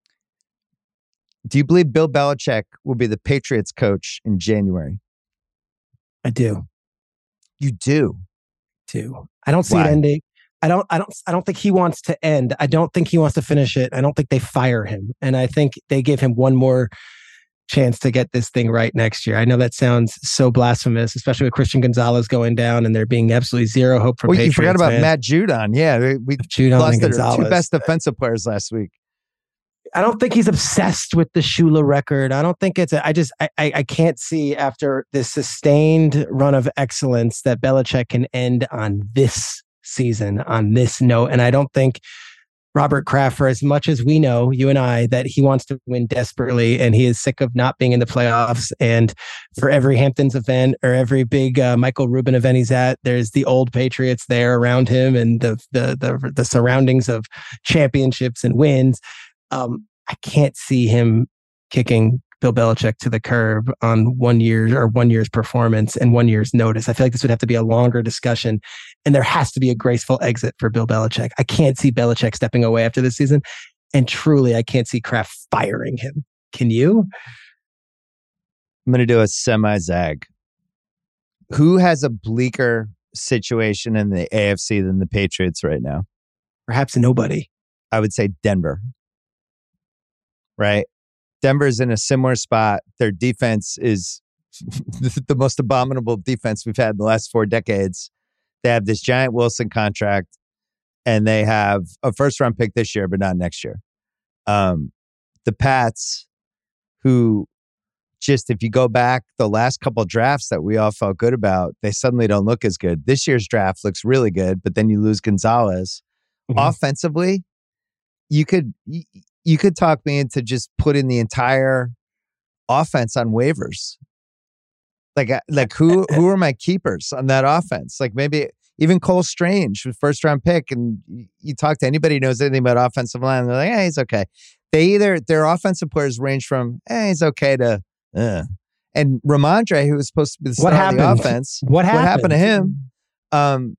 Do you believe Bill Belichick will be the Patriots coach in January? I do. You do? I don't see it ending. I don't think he wants to end. I don't think he wants to finish it. I don't think they fire him. And I think they give him one more chance to get this thing right next year. I know that sounds so blasphemous, especially with Christian Gonzalez going down and there being absolutely zero hope for Patriots. You forgot about Matt Judon. Yeah, we Judon lost and their Gonzalez. 2 best defensive players last week. I don't think he's obsessed with the Shula record. I don't think it's I can't see after this sustained run of excellence that Belichick can end on this season, on this note. And I don't think Robert Kraft, for as much as we know, you and I, that he wants to win desperately and he is sick of not being in the playoffs. And for every Hamptons event or every big Michael Rubin event he's at, there's the old Patriots there around him and the surroundings of championships and wins. I can't see him kicking Bill Belichick to the curb on 1 year's performance and 1 year's notice. I feel like this would have to be a longer discussion, and there has to be a graceful exit for Bill Belichick. I can't see Belichick stepping away after this season, and truly, I can't see Kraft firing him. Can you? I'm going to do a semi-zag. Who has a bleaker situation in the AFC than the Patriots right now? Perhaps nobody. I would say Denver. Right? Denver's in a similar spot. Their defense is the most abominable defense we've had in the last 4 decades. They have this giant Wilson contract, and they have a first-round pick this year, but not next year. The Pats, who just, if you go back the last couple of drafts that we all felt good about, they suddenly don't look as good. This year's draft looks really good, but then you lose Gonzalez. Mm-hmm. Offensively, you could talk me into just putting the entire offense on waivers. Like who are my keepers on that offense? Like maybe even Cole Strange, first round pick, and you talk to anybody who knows anything about offensive line, they're like, he's okay. Their offensive players range from, he's okay to, and Ramondre, who was supposed to be the star of the offense. What happened to him?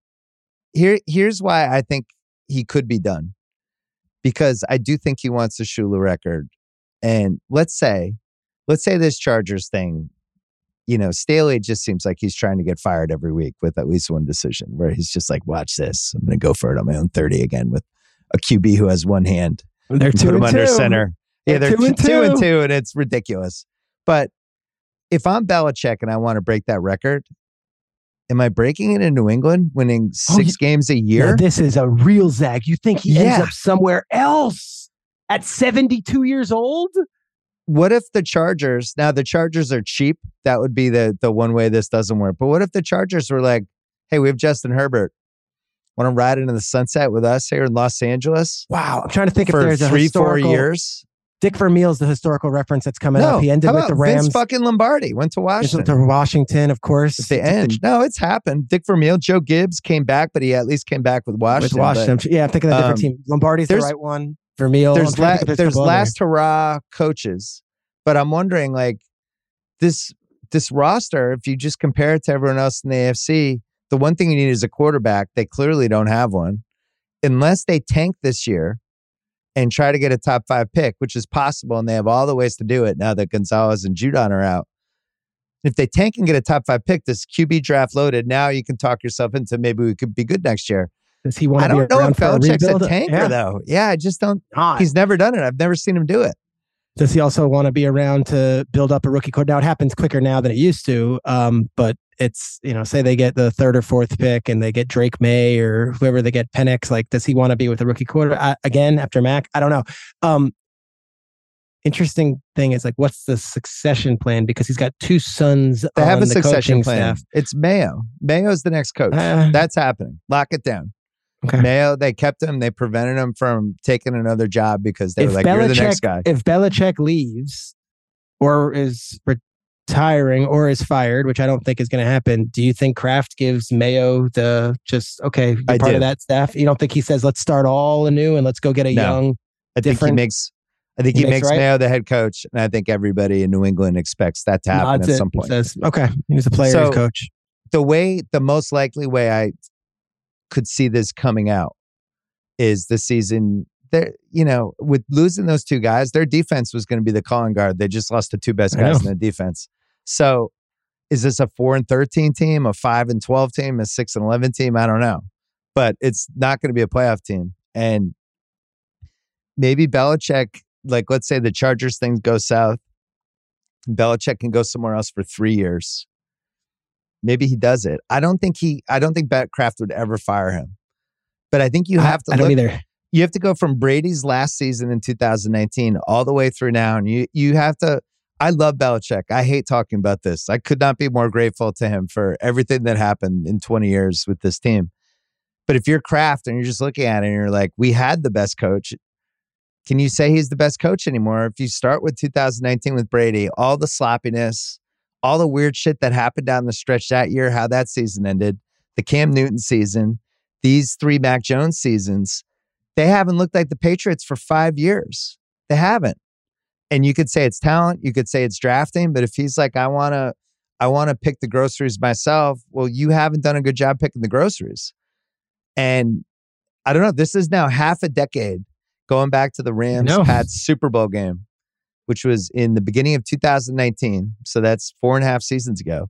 Here's why I think he could be done. Because I do think he wants a Shula record. And let's say this Chargers thing, Staley just seems like he's trying to get fired every week with at least one decision where he's just like, watch this. I'm going to go for it on my own 30 again with a QB who has one hand. They're 2-2. Under center. Yeah, they're 2-2, and it's ridiculous. But if I'm Belichick and I want to break that record, am I breaking it in New England, winning 6 games a year? Yeah, this is a real zag. You think he ends up somewhere else at 72 years old? What if the Chargers are cheap? That would be the one way this doesn't work. But what if the Chargers were like, hey, we have Justin Herbert. Want to ride into the sunset with us here in Los Angeles? Wow. I'm trying to think if for there's a 3-4 years. Dick Vermeil's the historical reference that's coming up. He ended with the Rams. Vince fucking Lombardi went to Washington. To Washington, of course. At the end. No, it's happened. Dick Vermeil, Joe Gibbs came back, but he at least came back with Washington. Yeah, I'm thinking of a different team. Lombardi's the right one. Vermeil. There's last hurrah coaches, but I'm wondering, like, this roster, if you just compare it to everyone else in the AFC, the one thing you need is a quarterback. They clearly don't have one. Unless they tank this year and try to get a top 5 pick, which is possible, and they have all the ways to do it now that Gonzalez and Judon are out. If they tank and get a top 5 pick, this QB draft loaded, now you can talk yourself into maybe we could be good next year. Does he want to be around? I don't know if Belichick's a rebuild? tanker, though. Yeah, I just don't. He's never done it. I've never seen him do it. Does he also want to be around to build up a rookie core? Now, it happens quicker now than it used to, but it's, say they get the 3rd or 4th pick and they get Drake May or whoever they get, Penix. Like, does he want to be with a rookie quarter again after Mac? I don't know. Interesting thing is, like, what's the succession plan? Because he's got 2 sons. They have a succession plan. Staff. It's Mayo. Mayo's the next coach. That's happening. Lock it down. Okay. Mayo, they kept him. They prevented him from taking another job because they were like, you're the next guy. If Belichick leaves or is retiring or is fired, which I don't think is going to happen, do you think Kraft gives Mayo the you're part of that staff? You don't think he says, let's start all anew and let's go get a young, different? I think he makes Mayo the head coach, and I think everybody in New England expects that to happen at some point. He says, he's a player's coach. The most likely way I could see this coming out is the season. With losing those 2 guys, their defense was going to be the calling card. They just lost the 2 best guys in the defense. So is this a 4-13 team, a 5-12 team, a 6-11 team? I don't know, but it's not going to be a playoff team. And maybe Belichick, like, let's say the Chargers thing goes south, Belichick can go somewhere else for 3 years. Maybe he does it. I don't think Kraft would ever fire him. But I think you have to look. I don't either. you have to go from Brady's last season in 2019 all the way through now. And you have to, I love Belichick. I hate talking about this. I could not be more grateful to him for everything that happened in 20 years with this team. But if you're Kraft and you're just looking at it and you're like, we had the best coach, can you say he's the best coach anymore? If you start with 2019 with Brady, all the sloppiness, all the weird shit that happened down the stretch that year, how that season ended, the Cam Newton season, these 3 Mac Jones seasons, they haven't looked like the Patriots for 5 years. They haven't. And you could say it's talent, you could say it's drafting, but if he's like, I want to pick the groceries myself, well, you haven't done a good job picking the groceries. And I don't know, this is now half a decade going back to the Rams-Pats Super Bowl game, which was in the beginning of 2019. So that's 4.5 seasons ago,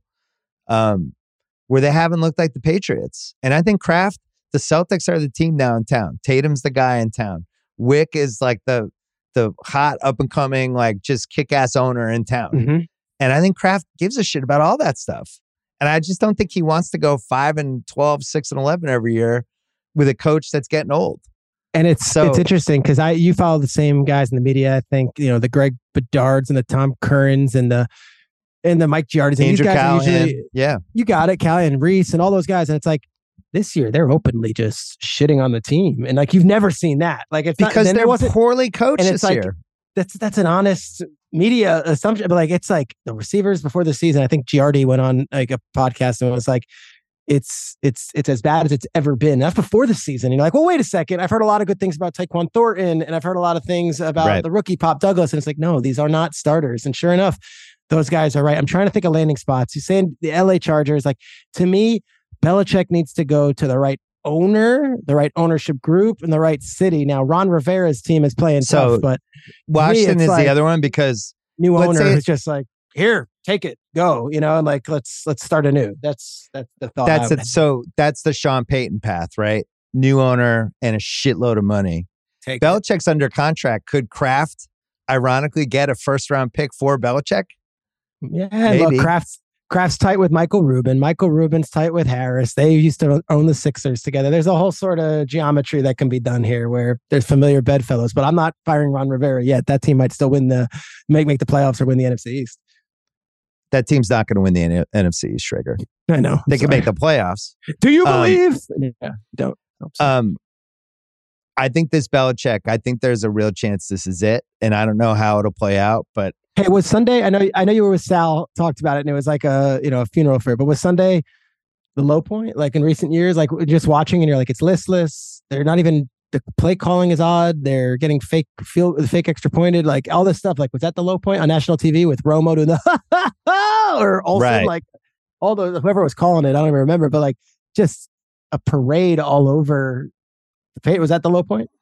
where they haven't looked like the Patriots. And I think Kraft, the Celtics are the team now in town. Tatum's the guy in town. Wick is like the hot up and coming, like just kick-ass owner in town. Mm-hmm. And I think Kraft gives a shit about all that stuff. And I just don't think he wants to go 5-12, 6-11 every year with a coach that's getting old. And it's interesting because you follow the same guys in the media. I think, the Greg Bedards and the Tom Currens and the Mike Giardis. And Andrew these guys Callahan. are usually, yeah, you got it, Callahan, Reese, and all those guys. And it's like, this year, they're openly just shitting on the team. And like, you've never seen that. Like, it's because they're poorly coached this like, year. That's an honest media assumption. But like, it's like the receivers before the season, I think Giardi went on like a podcast and was like, it's as bad as it's ever been. That's before the season. And you're like, well, wait a second. I've heard a lot of good things about Tyquan Thornton, and I've heard a lot of things about the rookie Pop Douglas. And it's like, no, these are not starters. And sure enough, those guys are right. I'm trying to think of landing spots. You're saying the LA Chargers, like, to me, Belichick needs to go to the right owner, the right ownership group, and the right city. Now, Ron Rivera's team is playing tough, but Washington is like the other one because new owner who's just like, here, take it, go, and like let's start anew. That's the thought. That's it. So that's the Sean Payton path, right? New owner and a shitload of money. Belichick's under contract. Could Kraft ironically get a first-round pick for Belichick? Yeah, maybe. Look, Kraft's tight with Michael Rubin. Michael Rubin's tight with Harris. They used to own the Sixers together. There's a whole sort of geometry that can be done here where there's familiar bedfellows, but I'm not firing Ron Rivera yet. That team might still win make the playoffs or win the NFC East. That team's not going to win the NFC East, Schrager. I know. They can make the playoffs. Do you believe? Yeah, don't. I think this Belichick, I think there's a real chance this is it. And I don't know how it'll play out, but hey, was Sunday? I know you were with Sal, talked about it, and it was like a funeral for it. But was Sunday the low point? Like in recent years, like just watching, and you're like, it's listless. They're not even, the play calling is odd. They're getting fake extra pointed, like all this stuff. Like, was that the low point on national TV with Romo doing the or also like all the whoever was calling it? I don't even remember, but like just a parade all over the page. Was that the low point?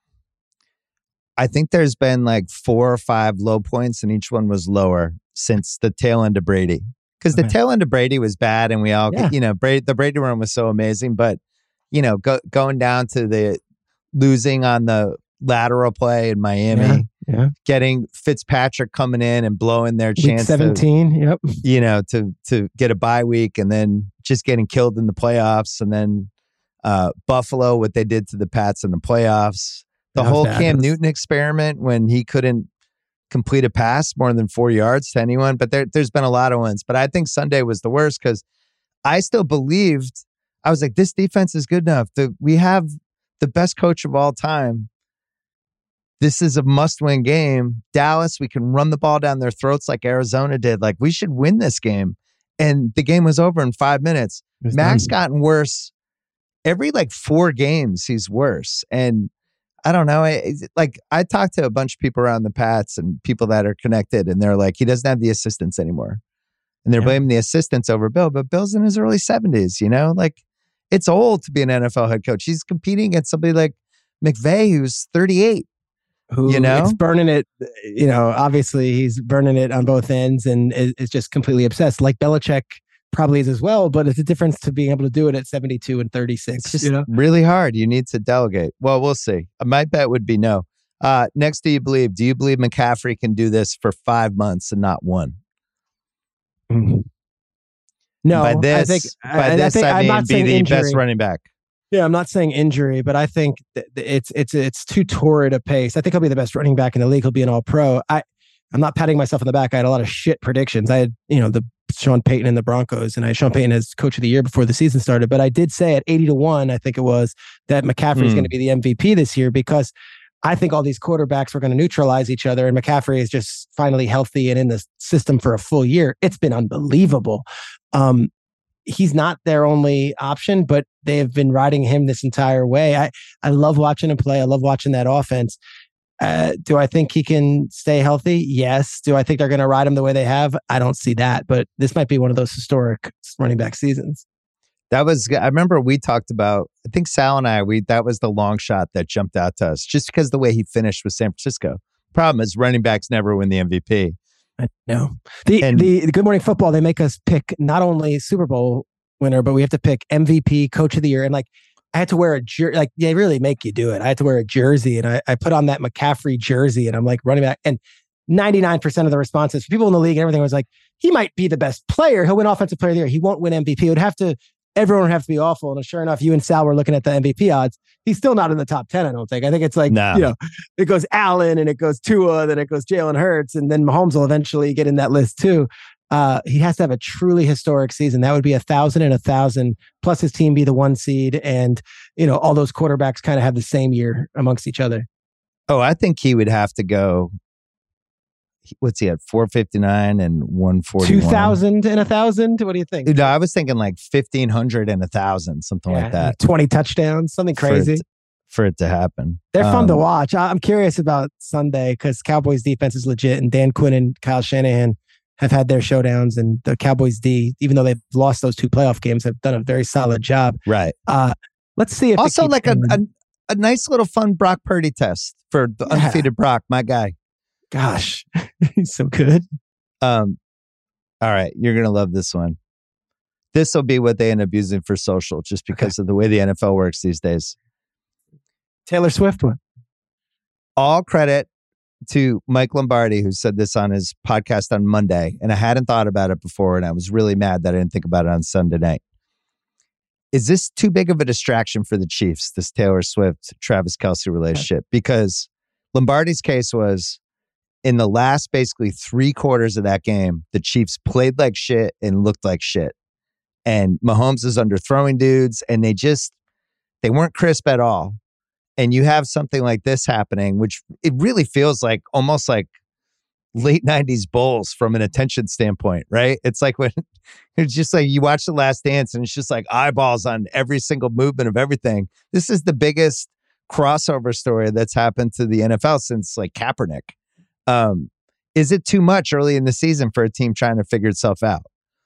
I think there's been like 4 or 5 low points, and each one was lower since the tail end of Brady. Because the tail end of Brady was bad, and we all, the Brady run was so amazing. But, going down to the losing on the lateral play in Miami, getting Fitzpatrick coming in and blowing their chance. 17, to get a bye week, and then just getting killed in the playoffs, and then Buffalo, what they did to the Pats in the playoffs. The whole Cam Newton experiment when he couldn't complete a pass more than 4 yards to anyone. But there's been a lot of ones. But I think Sunday was the worst because I still believed, I was like, this defense is good enough. We have the best coach of all time. This is a must-win game. Dallas, we can run the ball down their throats like Arizona did. Like, we should win this game. And the game was over in 5 minutes. Mac's gotten worse. Every 4 games, he's worse. And I don't know. I talked to a bunch of people around the Pats and people that are connected, and they're like, he doesn't have the assistants anymore. And they're blaming the assistants over Bill, but Bill's in his early 70s, it's old to be an NFL head coach. He's competing against somebody like McVay, who's 38. It's burning it, obviously he's burning it on both ends and is just completely obsessed, like Belichick probably is as well, but it's a difference to being able to do it at 72 and 36. It's just really hard. You need to delegate. Well, we'll see. My bet would be no. Next, do you believe McCaffrey can do this for 5 months and not 1? Mm-hmm. No, I mean, be the best running back. Yeah, I'm not saying injury, but I think it's too torrid a pace. I think he'll be the best running back in the league. He'll be an All-Pro. I'm not patting myself on the back. I had a lot of shit predictions. I had, the Sean Payton and the Broncos, and I had Sean Payton as coach of the year before the season started. But I did say at 80-1, I think it was, that McCaffrey is going to be the MVP this year, because I think all these quarterbacks were going to neutralize each other, and McCaffrey is just finally healthy and in the system for a full year. It's been unbelievable. He's not their only option, but they have been riding him this entire way. I love watching him play. I love watching that offense. Do I think he can stay healthy? Yes. Do I think they're going to ride him the way they have? I don't see that, but this might be one of those historic running back seasons. I remember we talked about, I think Sal and I, that was the long shot that jumped out to us, just because the way he finished with San Francisco. Problem is running backs never win the MVP. I know. The Good Morning Football, they make us pick not only Super Bowl winner, but we have to pick MVP, coach of the year. And I had to wear a jersey. They really make you do it. I had to wear a jersey, and I put on that McCaffrey jersey, and I'm like running back. And 99% of the responses, people in the league and everything, was like, he might be the best player. He'll win Offensive Player of the Year. He won't win MVP. Everyone would have to be awful. And sure enough, you and Sal were looking at the MVP odds. He's still not in the top 10, I don't think. I think it's it goes Allen, and it goes Tua, then it goes Jalen Hurts, and then Mahomes will eventually get in that list too. He has to have a truly historic season. That would be 1,000 and 1,000, plus his team be the 1 seed, and all those quarterbacks kind of have the same year amongst each other. Oh, I think he would have to go. What's he at? 459 and 141. 2,000 and 1,000. What do you think? No, I was thinking like 1,500 and 1,000, something like that. 20 touchdowns, something crazy for it to happen. They're fun to watch. I'm curious about Sunday, because Cowboys defense is legit, and Dan Quinn and Kyle Shanahan have had their showdowns, and the Cowboys D, even though they've lost those 2 playoff games, have done a very solid job. Right. Let's see if also like a nice little fun Brock Purdy test for the undefeated Brock, my guy. Gosh, he's so good. All right, you're gonna love this one. This will be what they end up using for social, just because of the way the NFL works these days. Taylor Swift one. All credit to Mike Lombardi, who said this on his podcast on Monday, and I hadn't thought about it before, and I was really mad that I didn't think about it on Sunday night. Is this too big of a distraction for the Chiefs, this Taylor Swift-Travis Kelce relationship? Because Lombardi's case was, in the last basically 3 quarters of that game, the Chiefs played like shit and looked like shit. And Mahomes is underthrowing dudes, and they weren't crisp at all. And you have something like this happening, which it really feels like almost like late 90s Bulls from an attention standpoint, right? It's like when it's just like you watch The Last Dance and it's just like eyeballs on every single movement of everything. This is the biggest crossover story that's happened to the NFL since like Kaepernick. Is it too much early in the season for a team trying to figure itself out?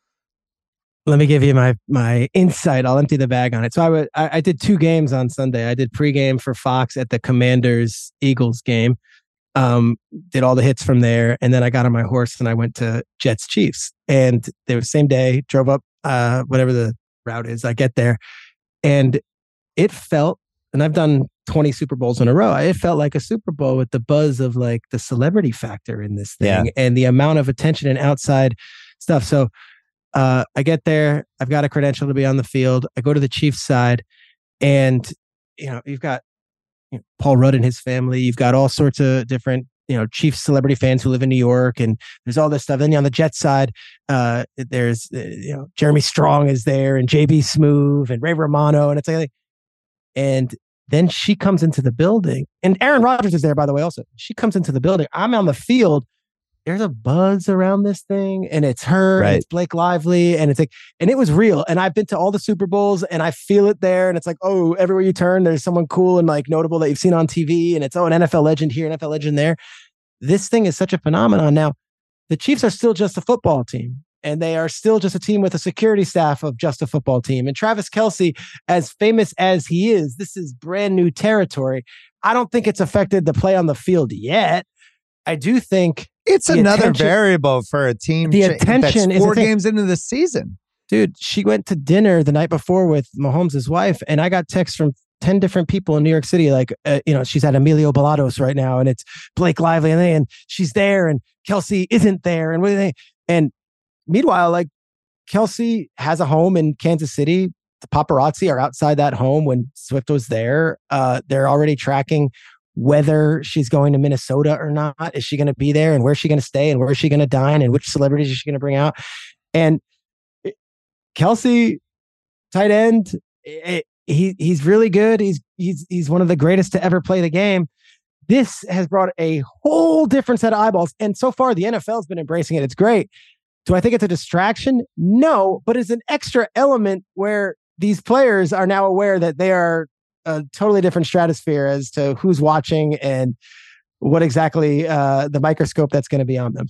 Let me give you my insight. I'll empty the bag on it. So I did 2 games on Sunday. I did pregame for Fox at the Commanders-Eagles game. Did all the hits from there, and then I got on my horse and I went to Jets-Chiefs. And they were same day, drove up whatever the route is. I get there, and it felt, and I've done 20 Super Bowls in a row, it felt like a Super Bowl with the buzz of like the celebrity factor in this thing and the amount of attention and outside stuff. So I get there, I've got a credential to be on the field. I go to the Chiefs side, and you've got Paul Rudd and his family. You've got all sorts of different Chiefs celebrity fans who live in New York, and there's all this stuff. Then on the Jets side, there's Jeremy Strong is there, and JB Smoove and Ray Romano, and it's like, and then she comes into the building, and Aaron Rodgers is there, by the way, also. She comes into the building. I'm on the field. There's a buzz around this thing, and it's her, and it's Blake Lively, and it's like, and it was real. And I've been to all the Super Bowls, and I feel it there. And it's like, oh, everywhere you turn, there's someone cool and like notable that you've seen on TV, and it's an NFL legend here, NFL legend there. This thing is such a phenomenon. Now, the Chiefs are still just a football team. And they are still just a team with a security staff of just a football team. And Travis Kelce, as famous as he is, this is brand new territory. I don't think it's affected the play on the field yet. I do think it's another variable for a team. The attention is 4 games into the season. Dude, she went to dinner the night before with Mahomes' wife, and I got texts from 10 different people in New York City, like, she's at Emilio Balados right now, and it's Blake Lively, and she's there, and Kelce isn't there, and meanwhile, like, Kelce has a home in Kansas City, the paparazzi are outside that home when Swift was there. They're already tracking whether she's going to Minnesota or not. Is she going to be there, and where's she going to stay, and where is she going to dine, and which celebrities is she going to bring out? And Kelce, tight end, he's really good. He's one of the greatest to ever play the game. This has brought a whole different set of eyeballs. And so far, the NFL has been embracing it. It's great. Do I think it's a distraction? No, but it's an extra element where these players are now aware that they are a totally different stratosphere as to who's watching and what exactly the microscope that's going to be on them.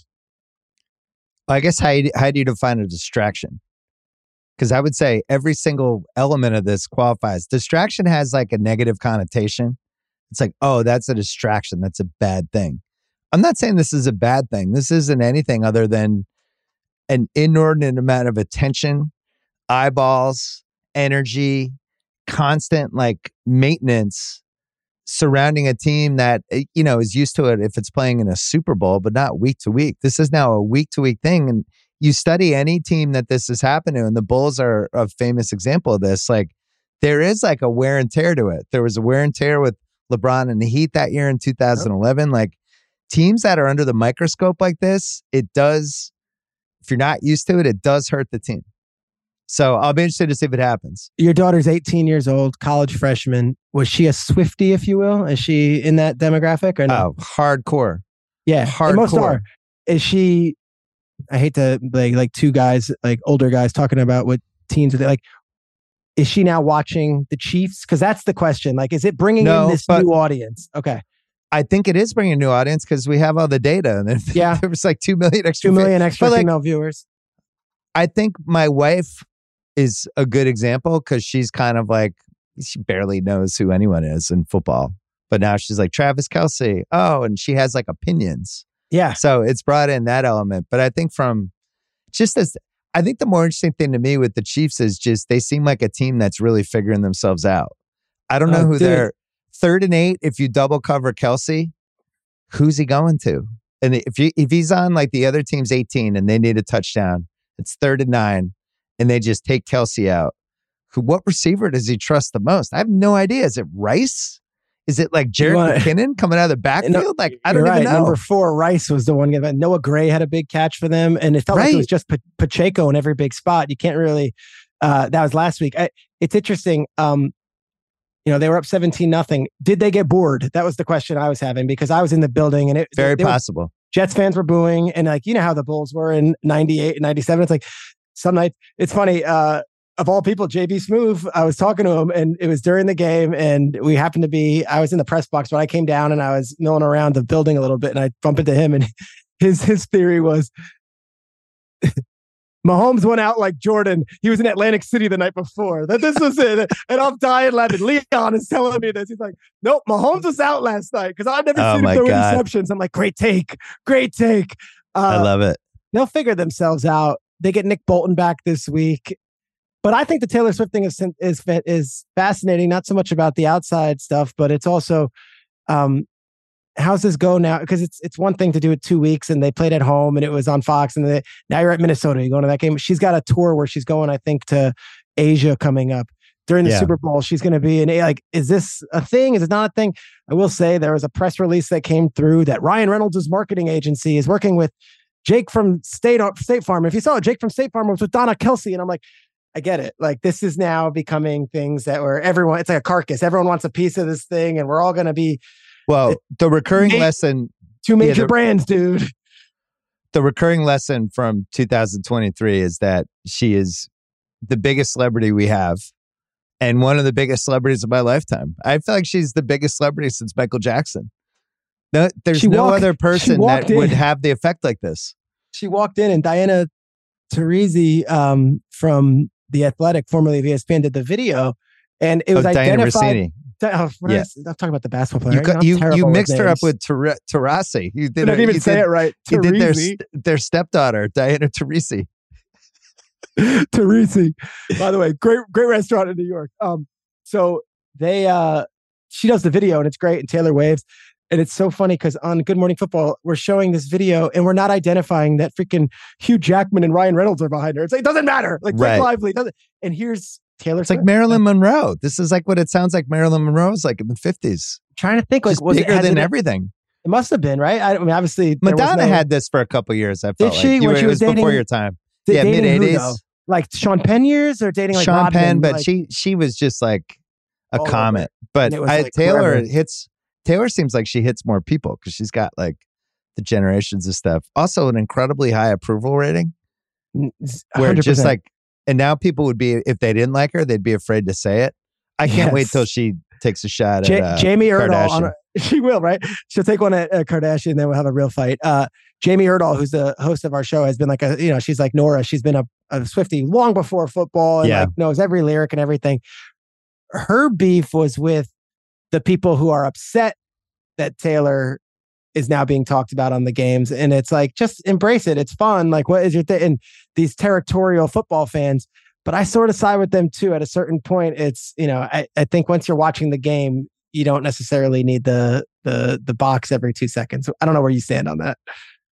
I guess how do you define a distraction? Because I would say every single element of this qualifies. Distraction has like a negative connotation. It's like, oh, that's a distraction. That's a bad thing. I'm not saying this is a bad thing. This isn't anything other than an inordinate amount of attention, eyeballs, energy, constant like maintenance surrounding a team that, you know, is used to it if it's playing in a Super Bowl, but not week to week. This is now a week to week thing. And you study any team that this has happened to, and the Bulls are a famous example of this. Like, there is like a wear and tear to it. There was a wear and tear with LeBron and the Heat that year in 2011. Like, teams that are under the microscope like this, it does, if you're not used to it, it does hurt the team. So I'll be interested to see if it happens. Your daughter's 18 years old, college freshman. Was she a Swiftie, if you will? Is she in that demographic or no? Oh, hardcore. Yeah, hardcore. Most are. Is she, I hate to like two guys, like older guys talking about what teens are like. Is she now watching the Chiefs? Because that's the question. Like, is it bringing in this new audience? Okay. I think it is bringing a new audience because we have all the data. And there was like 2 million extra. 2 million extra female viewers. I think my wife is a good example because she's kind of like, she barely knows who anyone is in football. But now she's like, Travis Kelce. Oh, and she has like opinions. Yeah. So it's brought in that element. But I think I think the more interesting thing to me with the Chiefs is just they seem like a team that's really figuring themselves out. I don't know who they're 3rd and 8. If you double cover Kelce, who's he going to? And if he's on like the other team's 18 and they need a touchdown, it's 3rd and 9 and they just take Kelce out. What receiver does he trust the most? I have no idea. Is it Rice? Is it like Jerick McKinnon coming out of the backfield? Like, I don't even know. Number 4, Rice was the one. Noah Gray had a big catch for them. And it felt like it was just Pacheco in every big spot. You can't really, that was last week. It's interesting. They were up 17-0. Did they get bored? That was the question I was having because I was in the building and very possible. Jets fans were booing. And like, you know how the Bulls were in 98 and 97. It's like some nights, it's funny, of all people, JB Smoove, I was talking to him and it was during the game and we happened to be, I was in the press box, but I came down and I was milling around the building a little bit and I bumped into him and his theory was Mahomes went out like Jordan. He was in Atlantic City the night before. That this was it. And I'm dying laughing. Leon is telling me this. He's like, nope, Mahomes was out last night because I've never seen him throw interceptions. I'm like, great take. I love it. They'll figure themselves out. They get Nick Bolton back this week. But I think the Taylor Swift thing is fascinating, not so much about the outside stuff, but it's also how's this go now? Because it's one thing to do it 2 weeks and they played at home and it was on Fox and now you're at Minnesota, you're going to that game. She's got a tour where she's going, I think, to Asia coming up. During the Super Bowl, she's going to be is this a thing? Is it not a thing? I will say there was a press release that came through that Ryan Reynolds' marketing agency is working with Jake from State Farm. If you saw it, Jake from State Farm was with Donna Kelce. And I'm like, I get it. Like, this is now becoming things that where everyone, it's like a carcass. Everyone wants a piece of this thing and we're all going to be. Well, the recurring lesson. 2 major brands, dude. The recurring lesson from 2023 is that she is the biggest celebrity we have and one of the biggest celebrities of my lifetime. I feel like she's the biggest celebrity since Michael Jackson. No, there's no other person that would have the effect like this. She walked in and Diana Taurasi from The Athletic, formerly of ESPN, did the video, and it was identified. I'm talking about the basketball player. You mixed her up with Taurasi. You didn't even say it right. You did their stepdaughter, Diana Taurasi. Taurasi, by the way, great restaurant in New York. So she does the video and it's great, and Taylor waves. And it's so funny because on Good Morning Football, we're showing this video and we're not identifying that freaking Hugh Jackman and Ryan Reynolds are behind her. It's like, it doesn't matter. Like, Blake Lively doesn't. And here's Taylor It's like Swift. Marilyn Monroe. This is like what it sounds like Marilyn Monroe was like in the 50s. Trying to think, like, Just was bigger it than everything. It must have been, right? I mean, obviously, there was Madonna no- had this for a couple years. I felt Did like she? When she it was before dating- your time. dating mid who, 80s. though? Like Sean Penn years, or dating like Sean Rodman, Penn, but like, she was just like a all comet. over. But And it was, like, Taylor forever. Taylor seems like she hits more people because she's got like the generations of stuff. Also, an incredibly high approval rating. Where 100%. just like, and now people would be, if they didn't like her, they'd be afraid to say it. I can't wait Yes. till she takes a shot at Jamie Erdahl. Kardashian. She will, right? She'll take one at Kardashian, and then we'll have a real fight. Jamie Erdahl, who's the host of our show, has been like she's like Nora. She's been a Swiftie long before football, and like knows every lyric and everything. Her beef was with the people who are upset that Taylor is now being talked about on the games, and it's like, just embrace it. It's fun. Like, what is your thing? And these territorial football fans. But I sort of side with them too. At a certain point, it's, I think once you're watching the game, you don't necessarily need the box every 2 seconds. I don't know where you stand on that.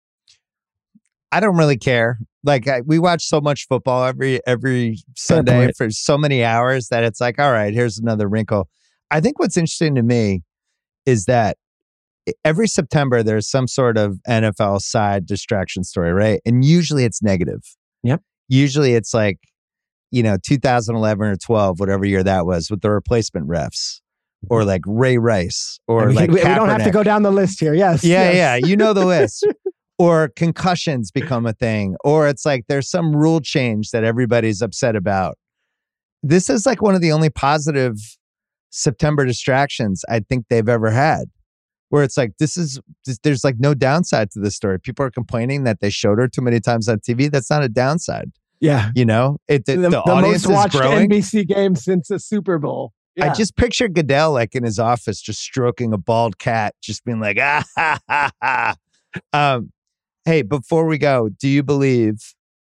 I don't really care. Like we watch so much football every Sunday point. for so many hours that it's like, all right, here's another wrinkle. I think what's interesting to me is that every September there's some sort of NFL side distraction story, right? And usually it's negative. Yep. Usually it's like, 2011 or 12, whatever year that was, with the replacement refs, or like Ray Rice, or like we don't have to Kaepernick. go down the list here. Yes. Yeah, yes. yeah. You know the list. Or concussions become a thing. Or it's like there's some rule change that everybody's upset about. This is like one of the only positive September distractions I think they've ever had. Where it's like, there's like no downside to this story. People are complaining that they showed her too many times on TV. That's not a downside. Yeah. The audience most watched is growing. NBC game since the Super Bowl. Yeah. I just picture Goodell like in his office, just stroking a bald cat, just being like, ah, ha, ha, ha. Hey, before we go, do you believe ...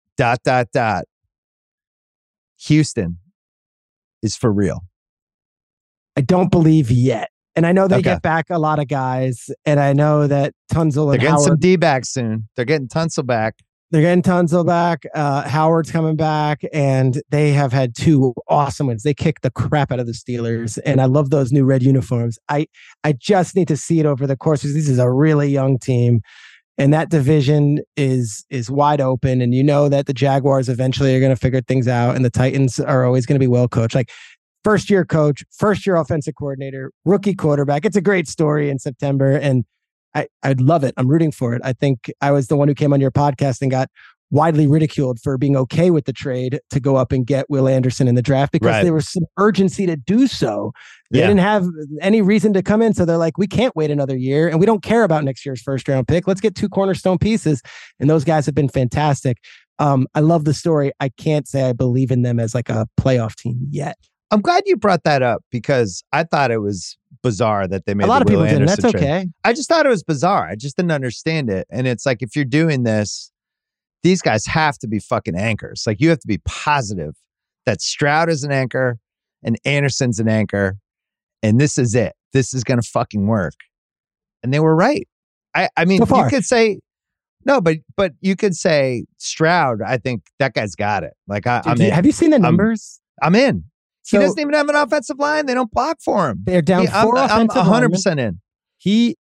Houston is for real? I don't believe yet. And I know they Okay. get back a lot of guys, and I know that Tunzel They're and getting Howard, some D-backs soon. They're getting Tunsil back. they're getting Tunzel back. Howard's coming back, and they have had 2 awesome wins. They kicked the crap out of the Steelers, and I love those new red uniforms. I just need to see it over the course. This is a really young team, and that division is wide open. And you know that the Jaguars eventually are going to figure things out, and the Titans are always going to be well coached. Like, first-year coach, first-year offensive coordinator, rookie quarterback. It's a great story in September, and I'd love it. I'm rooting for it. I think I was the one who came on your podcast and got widely ridiculed for being okay with the trade to go up and get Will Anderson in the draft because Right. there was some urgency to do so. They Yeah. didn't have any reason to come in. So they're like, we can't wait another year, and we don't care about next year's first-round pick. Let's get 2 cornerstone pieces. And those guys have been fantastic. I love the story. I can't say I believe in them as like a playoff team yet. I'm glad you brought that up because I thought it was bizarre that they made A lot the of people Will didn't. Anderson That's trade. okay. I just thought it was bizarre. I just didn't understand it. And it's like, if you're doing this, these guys have to be fucking anchors. Like, you have to be positive that Stroud is an anchor and Anderson's an anchor. And this is it. This is going to fucking work. And they were right. I mean, So far. you could say, no, but you could say Stroud, I think that guy's got it. Like, I'm in. Have you seen the numbers? I'm in. So He doesn't even have an offensive line. They don't block for him. they're down 4 I'm offensive 100% in. He's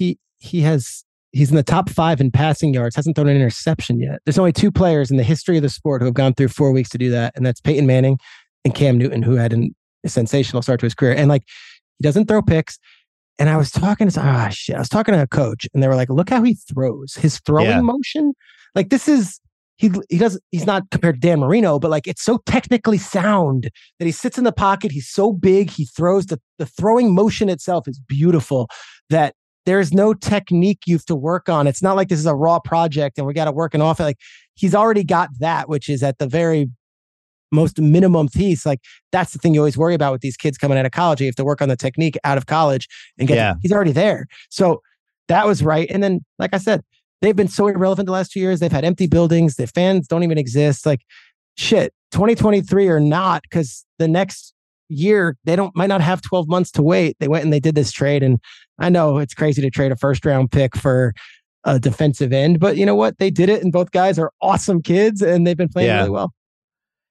in the top 5 in passing yards, hasn't thrown an interception yet. There's only 2 players in the history of the sport who have gone through 4 weeks to do that, and that's Peyton Manning and Cam Newton, who had a sensational start to his career. And like, he doesn't throw picks. And I was talking to a coach, and they were like, look how he throws. His throwing motion, like, this is he's not compared to Dan Marino, but like, it's so technically sound that he sits in the pocket. He's so big. He throws the throwing motion itself is beautiful, that there's no technique you have to work on. It's not like this is a raw project and we got to work it off. Like, he's already got that, which is at the very most minimum piece. Like, that's the thing you always worry about with these kids coming out of college. You have to work on the technique out of college and get, he's already there. So that was right. And then, like I said, they've been so irrelevant the last 2 years. They've had empty buildings. Their fans don't even exist. Like, shit, 2023 or not, because the next year might not have 12 months to wait. They went and they did this trade. And I know it's crazy to trade a 1st-round pick for a defensive end, but you know what? They did it, and both guys are awesome kids, and they've been playing really well.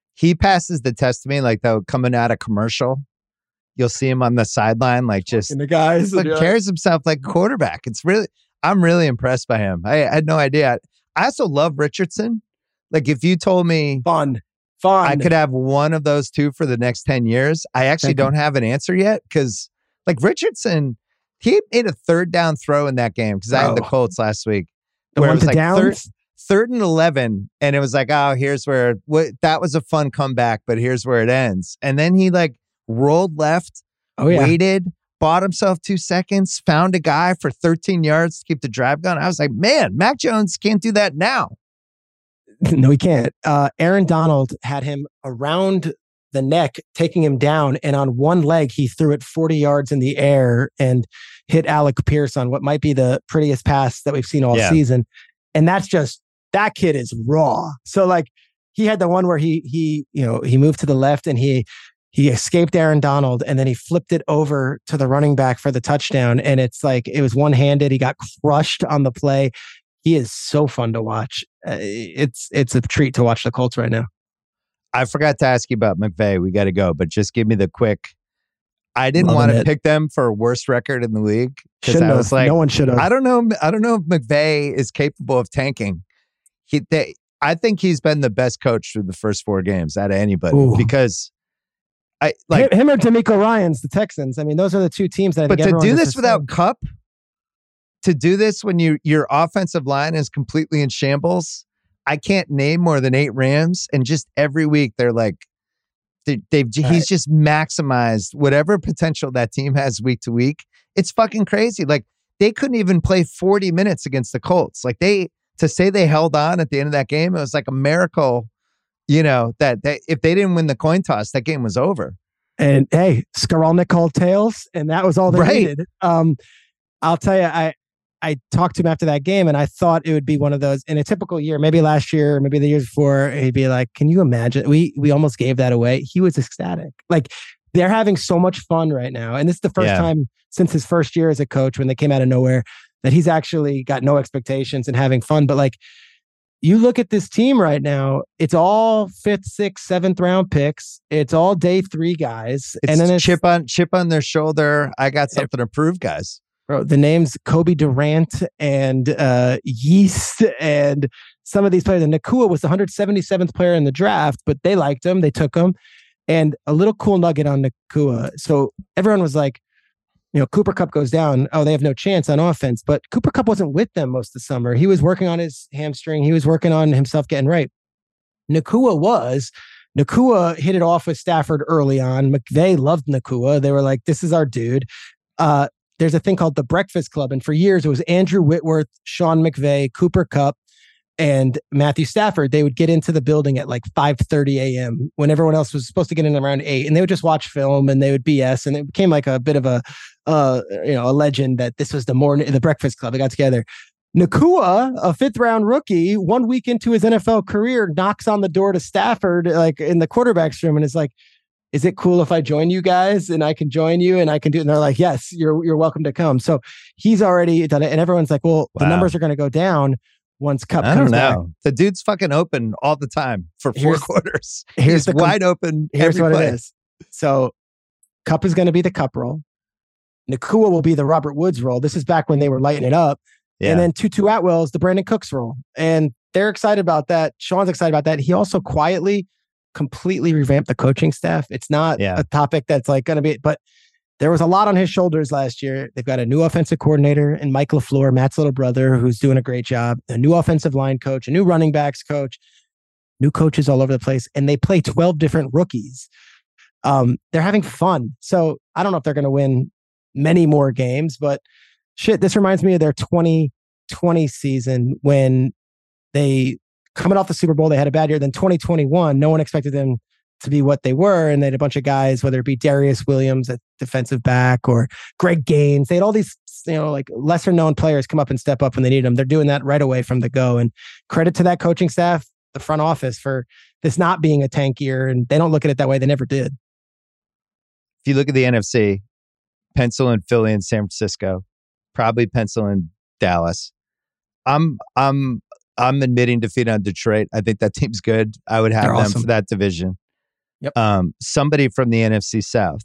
he passes the test to me like though coming out of commercial. You'll see him on the sideline, like just the guys carries himself like a quarterback. I'm really impressed by him. I had no idea. I also love Richardson. Like if you told me fun, I could have one of those two for the next 10 years, I actually don't have an answer yet because like Richardson, he made a third down throw in that game because I had the Colts last week. Where it was like third and 11, and it was like, oh, here's where that was a fun comeback, but here's where it ends. And then he like rolled left, waited, bought himself 2 seconds, found a guy for 13 yards to keep the drive going. I was like, man, Mac Jones can't do that now. No, he can't. Aaron Donald had him around the neck, taking him down, and on one leg, he threw it 40 yards in the air and hit Alec Pierce on what might be the prettiest pass that we've seen all season. And that's just, that kid is raw. So like he had the one where he moved to the left and he escaped Aaron Donald and then he flipped it over to the running back for the touchdown. And it's like, it was one-handed. He got crushed on the play. He is so fun to watch. It's a treat to watch the Colts right now. I forgot to ask you about McVay. We got to go, but just give me the quick. I didn't want to pick them for worst record in the league because I was like, no one should have. I don't know if McVay is capable of tanking. I think he's been the best coach through the first 4 games out of anybody because I like him or D'Amico Ryans, the Texans. I mean, those are the two teams that. But to do this without Kupp, to do this when your offensive line is completely in shambles, I can't name more than 8 Rams, and just every week they're like, he's just maximized whatever potential that team has week to week. It's fucking crazy. Like they couldn't even play 40 minutes against the Colts. Like to say they held on at the end of that game, it was like a miracle. You know that if they didn't win the coin toss, that game was over. And hey, Skarolnik called tails, and that was all they needed. I'll tell you, I talked to him after that game and I thought it would be one of those in a typical year, maybe last year, maybe the years before, he'd be like, can you imagine? We almost gave that away. He was ecstatic. Like they're having so much fun right now. And this is the first time since his first year as a coach, when they came out of nowhere, that he's actually got no expectations and having fun. But like, you look at this team right now, it's all 5th, 6th, 7th round picks. It's all day 3 guys. And then it's chip on their shoulder. I got something to prove, guys. Bro, the names Kobe Durant and Yeast and some of these players. And Nakua was the 177th player in the draft, but they liked him. They took him. And a little cool nugget on Nakua. So everyone was like, Cooper Kupp goes down. Oh, they have no chance on offense. But Cooper Kupp wasn't with them most of the summer. He was working on his hamstring. He was working on himself getting right. Nakua hit it off with Stafford early on. McVay loved Nakua. They were like, this is our dude. There's a thing called the Breakfast Club. And for years, it was Andrew Whitworth, Sean McVay, Cooper Kupp, and Matthew Stafford. They would get into the building at like 5:30 a.m. when everyone else was supposed to get in around 8. And they would just watch film and they would BS. And it became like a bit of a legend that this was the Breakfast Club. They got together. Nakua, a 5th round rookie, 1 week into his NFL career, knocks on the door to Stafford, like in the quarterback's room, and is like, is it cool if I join you guys and I can join you and I can do it? And they're like, yes, you're welcome to come. So he's already done it. And everyone's like, well, the numbers are going to go down once Kupp comes back. The dude's fucking open all the time for 4 quarters. He's wide open. Here's what play. it is. So Kupp is going to be the Kupp role. Nakua will be the Robert Woods role. This is back when they were lighting it up. Yeah. And then Tutu Atwell is the Brandon Cooks role. And they're excited about that. Sean's excited about that. He also quietly completely revamped the coaching staff. It's not a topic that's like going to be, but there was a lot on his shoulders last year. They've got a new offensive coordinator and Mike LaFleur, Matt's little brother, who's doing a great job, a new offensive line coach, a new running backs coach, new coaches all over the place. And they play 12 different rookies. They're having fun. So I don't know if they're going to win many more games, but shit, this reminds me of their 2020 season when they coming off the Super Bowl, they had a bad year. Then 2021, no one expected them to be what they were. And they had a bunch of guys, whether it be Darius Williams at defensive back or Greg Gaines. They had all these, like lesser known players come up and step up when they need them. They're doing that right away from the go. And credit to that coaching staff, the front office, for this not being a tank year. And they don't look at it that way. They never did. If you look at the NFC, pencil in Philly and San Francisco, probably pencil in Dallas. I'm admitting defeat on Detroit. I think that team's good. I would have them for that division. Yep. Somebody from the NFC South.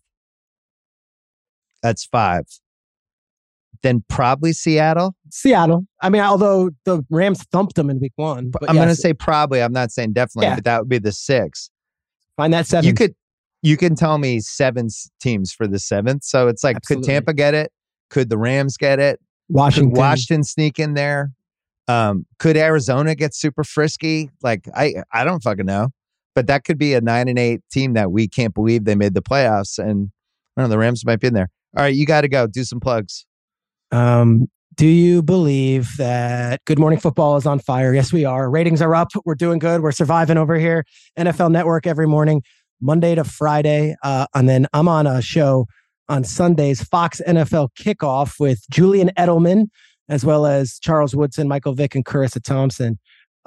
That's 5. Then probably Seattle. I mean, although the Rams thumped them in week 1. But I'm going to say probably. I'm not saying definitely, Yeah. but that would be the 6. Find that 7. You can tell me 7 teams for the 7th. So it's like, Absolutely. could Tampa get it? Could the Rams get it? Washington. Could Washington sneak in there? Could Arizona get super frisky? Like, I don't fucking know. But that could be a 9-8 team that we can't believe they made the playoffs. And I don't know, the Rams might be in there. All right, you got to go. Do some plugs. Do you believe that Good Morning Football is on fire? Yes, we are. Ratings are up. We're doing good. We're surviving over here. NFL Network every morning, Monday to Friday. And then I'm on a show on Sundays, Fox NFL Kickoff with Julian Edelman, as well as Charles Woodson, Michael Vick, and Carissa Thompson.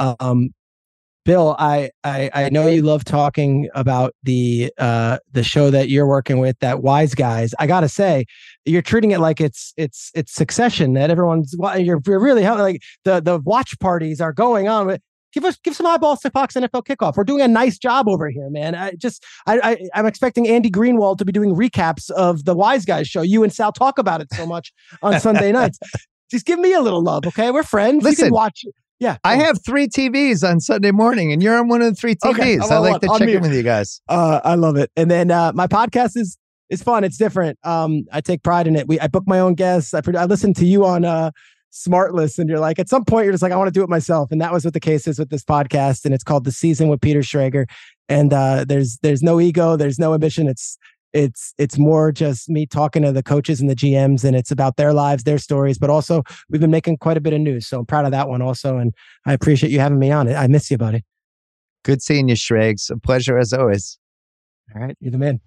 Bill, I know you love talking about the show that you're working with, that Wise Guys. I gotta say, you're treating it like it's Succession, that everyone's you're really like the watch parties are going on. Give some eyeballs to Fox NFL Kickoff. We're doing a nice job over here, man. I'm expecting Andy Greenwald to be doing recaps of the Wise Guys show. You and Sal talk about it so much on Sunday nights. Just give me a little love, okay? We're friends. Listen, you can watch it. Yeah, I have 3 TVs on Sunday morning, and you're on one of the 3 TVs. Okay, I like to check in with you guys. I love it. And then my podcast is fun. It's different. I take pride in it. I book my own guests. I listen to you on SmartList, and you're like, at some point, you're just like, I want to do it myself. And that was what the case is with this podcast. And it's called The Season with Peter Schrager. And there's no ego, there's no ambition. It's more just me talking to the coaches and the GMs, and it's about their lives, their stories, but also we've been making quite a bit of news. So I'm proud of that one also. And I appreciate you having me on it. I miss you, buddy. Good seeing you, Schrags. A pleasure as always. All right. You're the man.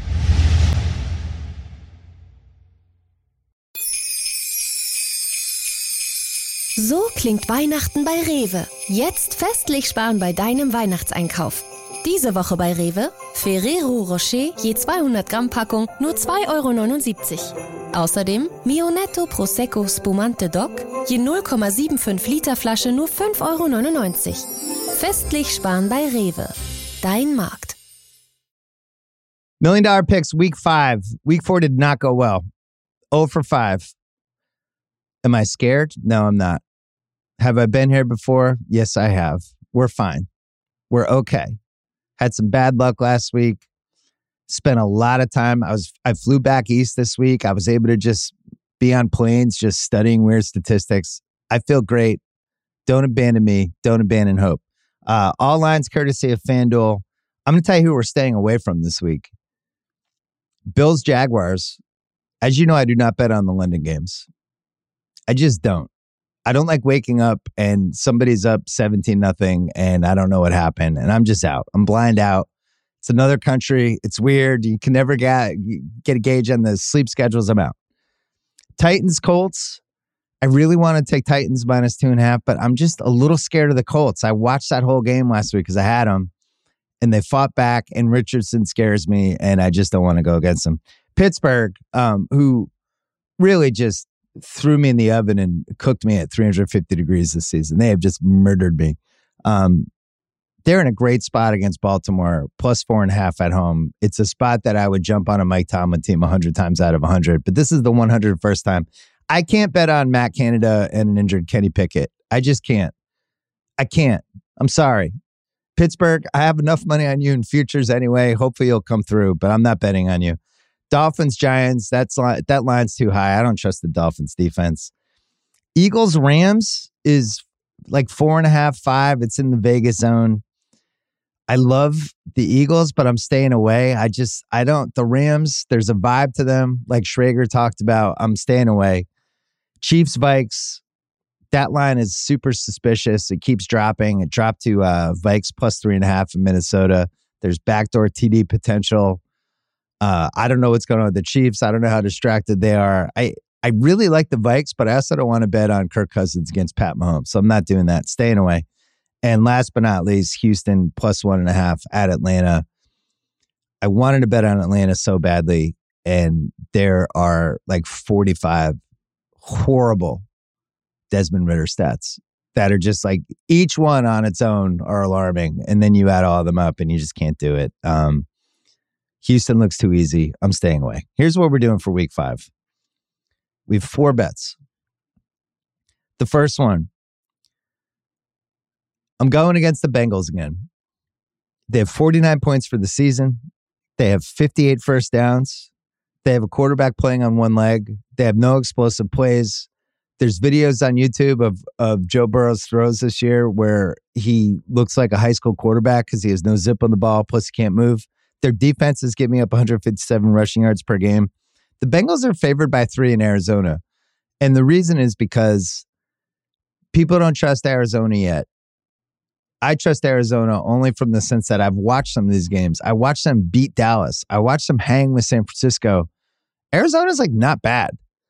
So klingt Weihnachten bei Rewe. Jetzt festlich sparen bei deinem Weihnachtseinkauf. Diese Woche bei Rewe: Ferrero Rocher je 200 Gramm Packung nur 2,79 €. Außerdem Mionetto Prosecco Spumante Doc je 0,75 Liter Flasche nur 5,99 €. Festlich sparen bei Rewe. Dein Markt. $1 Million Picks, week 5. Week 4 did not go well. 0 for 5. Am I scared? No, I'm not. Have I been here before? Yes, I have. We're fine. We're okay. Had some bad luck last week. Spent a lot of time. I flew back east this week. I was able to just be on planes, just studying weird statistics. I feel great. Don't abandon me. Don't abandon hope. All lines courtesy of FanDuel. I'm going to tell you who we're staying away from this week. Bills Jaguars. As you know, I do not bet on the London games. I just don't. I don't like waking up and somebody's up 17-0 and I don't know what happened and I'm just out. I'm blind out. It's another country. It's weird. You can never get a gauge on the sleep schedules. I'm out. Titans Colts. I really want to take Titans minus 2.5, but I'm just a little scared of the Colts. I watched that whole game last week because I had them and they fought back and Richardson scares me and I just don't want to go against them. Pittsburgh, who really just threw me in the oven and cooked me at 350 degrees this season. They have just murdered me. They're in a great spot against Baltimore, plus 4.5 at home. It's a spot that I would jump on a Mike Tomlin team 100 times out of 100, but this is the 101st time. I can't bet on Matt Canada and an injured Kenny Pickett. I just can't. I can't. I'm sorry. Pittsburgh, I have enough money on you in futures anyway. Hopefully you'll come through, but I'm not betting on you. Dolphins, Giants, that line's too high. I don't trust the Dolphins defense. Eagles, Rams is like 4.5, 5. It's in the Vegas zone. I love the Eagles, but I'm staying away. The Rams, there's a vibe to them. Like Schrager talked about, I'm staying away. Chiefs, Vikes, that line is super suspicious. It keeps dropping. It dropped to Vikes plus 3.5 in Minnesota. There's backdoor TD potential. I don't know what's going on with the Chiefs. I don't know how distracted they are. I really like the Vikes, but I also don't want to bet on Kirk Cousins against Pat Mahomes. So I'm not doing that. Staying away. And last but not least, Houston plus 1.5 at Atlanta. I wanted to bet on Atlanta so badly. And there are like 45 horrible Desmond Ridder stats that are just like each one on its own are alarming. And then you add all of them up and you just can't do it. Houston looks too easy. I'm staying away. Here's what we're doing for week 5. We have 4 bets. The first one, I'm going against the Bengals again. They have 49 points for the season. They have 58 first downs. They have a quarterback playing on one leg. They have no explosive plays. There's videos on YouTube of Joe Burrow's throws this year where he looks like a high school quarterback because he has no zip on the ball, plus he can't move. Their defense is giving up 157 rushing yards per game. The Bengals are favored by 3 in Arizona. And the reason is because people don't trust Arizona yet. I trust Arizona only from the sense that I've watched some of these games. I watched them beat Dallas. I watched them hang with San Francisco. Arizona's like not bad.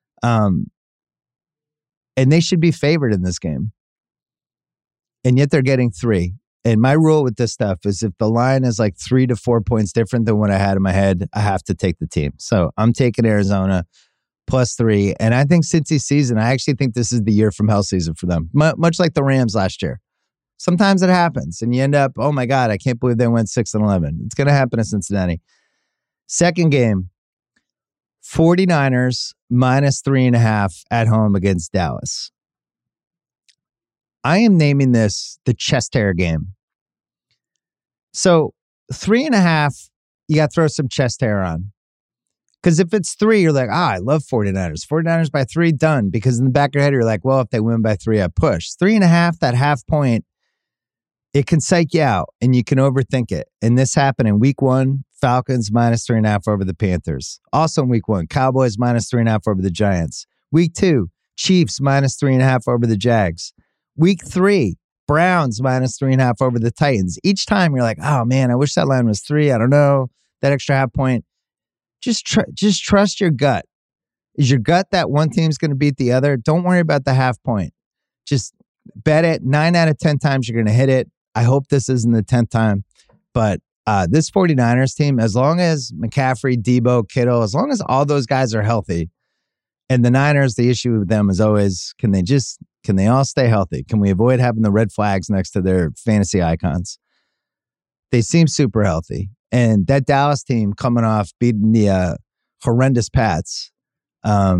And they should be favored in this game. And yet they're getting 3. And my rule with this stuff is if the line is like 3 to 4 points different than what I had in my head, I have to take the team. So I'm taking Arizona plus 3. And I think Cincy season, I actually think this is the year from hell season for them. Much like the Rams last year. Sometimes it happens and you end up, oh my God, I can't believe they went 6-11. It's going to happen in Cincinnati. Second game, 49ers minus 3.5 at home against Dallas. I am naming this the chest hair game. So 3.5, you got to throw some chest hair on. Because if it's 3, you're like, I love 49ers. 49ers by 3, done. Because in the back of your head, you're like, well, if they win by 3, I push. 3.5, that half point, it can psych you out and you can overthink it. And this happened in week 1, Falcons minus 3.5 over the Panthers. Also in week 1, Cowboys minus 3.5 over the Giants. Week 2, Chiefs minus 3.5 over the Jags. Week 3, Browns minus 3.5 over the Titans. Each time you're like, oh man, I wish that line was 3. I don't know. That extra half point. Just trust your gut. Is your gut that one team's going to beat the other? Don't worry about the half point. Just bet it. 9 out of 10 times you're going to hit it. I hope this isn't the 10th time. But this 49ers team, as long as McCaffrey, Debo, Kittle, as long as all those guys are healthy, and the Niners, the issue with them is always, can they all stay healthy? Can we avoid having the red flags next to their fantasy icons? They seem super healthy. And that Dallas team coming off beating the horrendous Pats, I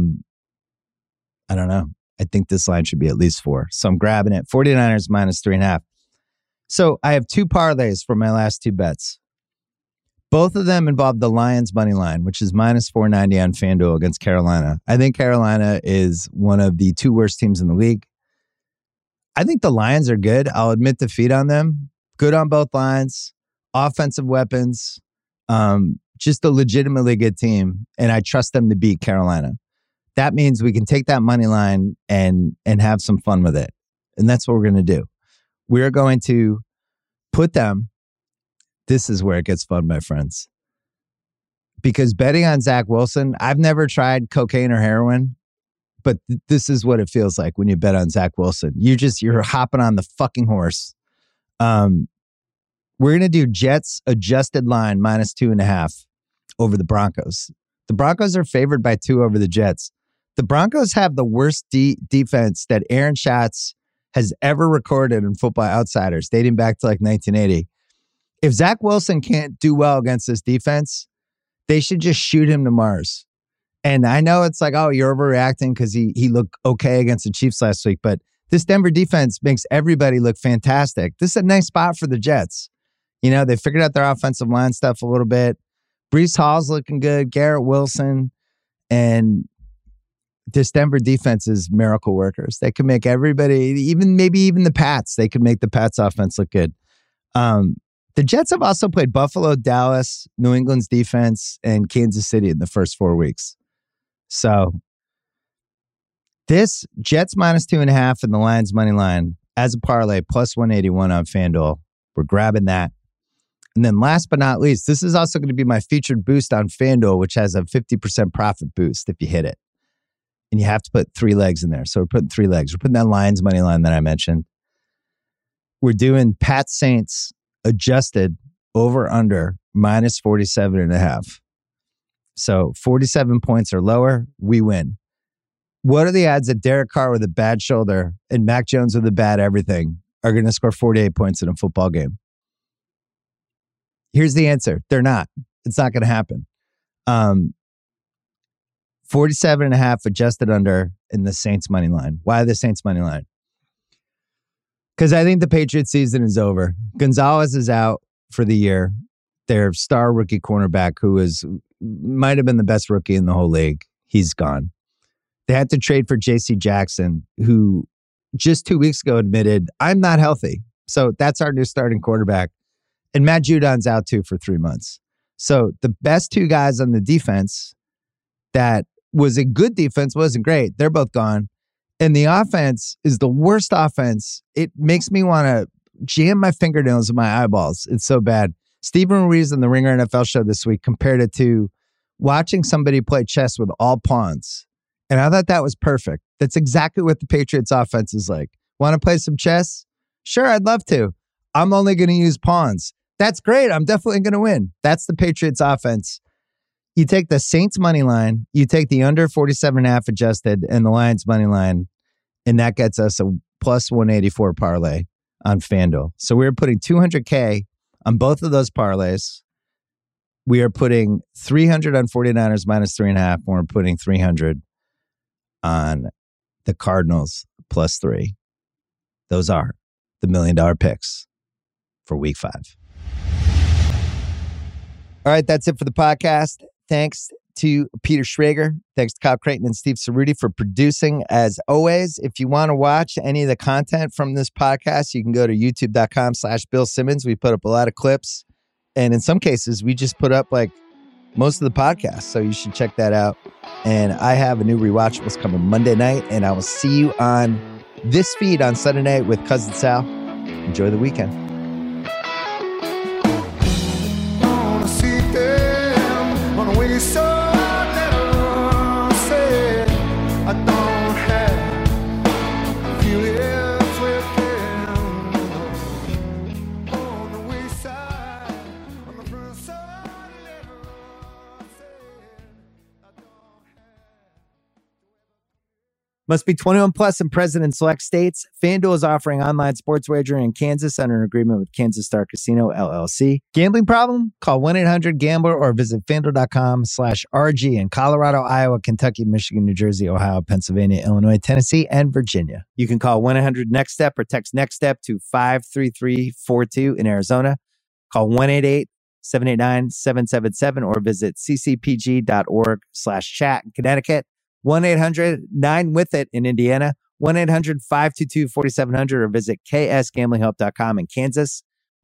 don't know. I think this line should be at least 4. So I'm grabbing it. 49ers minus 3.5. So I have 2 parlays for my last 2 bets. Both of them involve the Lions money line, which is minus 490 on FanDuel against Carolina. I think Carolina is one of the 2 worst teams in the league. I think the Lions are good. I'll admit defeat on them. Good on both lines. Offensive weapons. Just a legitimately good team. And I trust them to beat Carolina. That means we can take that money line and have some fun with it. And that's what we're going to do. We're going to put them. This is where it gets fun, my friends. Because betting on Zach Wilson, I've never tried cocaine or heroin, but this is what it feels like when you bet on Zach Wilson. You're hopping on the fucking horse. We're going to do Jets adjusted line minus 2.5 over the Broncos. The Broncos are favored by 2 over the Jets. The Broncos have the worst defense that Aaron Schatz has ever recorded in Football Outsiders, dating back to like 1980. If Zach Wilson can't do well against this defense, they should just shoot him to Mars. And I know it's like, oh, you're overreacting because he looked okay against the Chiefs last week, but this Denver defense makes everybody look fantastic. This is a nice spot for the Jets. You know, they figured out their offensive line stuff a little bit. Breece Hall's looking good, Garrett Wilson, and this Denver defense is miracle workers. They can make everybody, maybe even the Pats, they can make the Pats offense look good. The Jets have also played Buffalo, Dallas, New England's defense, and Kansas City in the first 4 weeks. So this Jets minus 2.5 and the Lions money line as a parlay plus 181 on FanDuel. We're grabbing that. And then last but not least, this is also going to be my featured boost on FanDuel, which has a 50% profit boost if you hit it. And you have to put 3 legs in there. So we're putting 3 legs. We're putting that Lions money line that I mentioned. We're doing Pat Saints adjusted over under minus 47.5. So 47 points or lower, we win. What are the odds that Derek Carr with a bad shoulder and Mac Jones with a bad everything are going to score 48 points in a football game? Here's the answer. They're not. It's not going to happen. 47.5 adjusted under in the Saints money line. Why the Saints money line? Because I think the Patriots season is over. Gonzalez is out for the year. Their star rookie cornerback, who might have been the best rookie in the whole league, he's gone. They had to trade for J.C. Jackson, who just 2 weeks ago admitted, I'm not healthy. So that's our new starting quarterback. And Matt Judon's out too for 3 months. So the best two guys on the defense that was a good defense, wasn't great. They're both gone. And the offense is the worst offense. It makes me want to jam my fingernails in my eyeballs. It's so bad. Stephen Ruiz on the Ringer NFL show this week compared it to watching somebody play chess with all pawns. And I thought that was perfect. That's exactly what the Patriots offense is like. Want to play some chess? Sure, I'd love to. I'm only going to use pawns. That's great. I'm definitely going to win. That's the Patriots offense. You take the Saints money line, you take the under 47.5 adjusted and the Lions money line, and that gets us a plus 184 parlay on FanDuel. So we're putting $200K on both of those parlays. We are putting 300 on 49ers minus 3.5. And we're putting 300 on the Cardinals plus 3. Those are the $1 million picks for week 5. All right, that's it for the podcast. Thanks to Peter Schrager. Thanks to Kyle Creighton and Steve Cerruti for producing. As always, if you want to watch any of the content from this podcast, you can go to youtube.com/Bill Simmons. We put up a lot of clips. And in some cases, we just put up like most of the podcasts. So you should check that out. And I have a new rewatchables coming Monday night. And I will see you on this feed on Sunday night with Cousin Sal. Enjoy the weekend. Must be 21 plus and present in select states. FanDuel is offering online sports wagering in Kansas under an agreement with Kansas Star Casino, LLC. Gambling problem? Call 1-800-GAMBLER or visit FanDuel.com/RG in Colorado, Iowa, Kentucky, Michigan, New Jersey, Ohio, Pennsylvania, Illinois, Tennessee, and Virginia. You can call 1-800-NEXT-STEP or text NEXT-STEP to 53342 in Arizona. Call 1-888-789-777 or visit ccpg.org/chat in Connecticut. 1-800-9-WITH-IT in Indiana, 1-800-522-4700 or visit ksgamblinghelp.com in Kansas,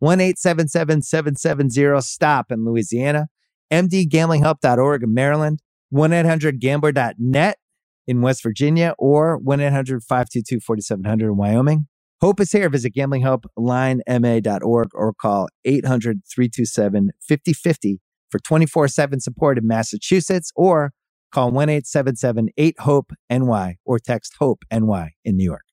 1-877-770-STOP in Louisiana, mdgamblinghelp.org in Maryland, 1-800-GAMBLER.net in West Virginia, or 1-800-522-4700 in Wyoming. Hope is here. Visit gamblinghelplinema.org or call 800-327-5050 for 24/7 support in Massachusetts, or call 1-877-8-HOPE-NY or text HOPE-NY in New York.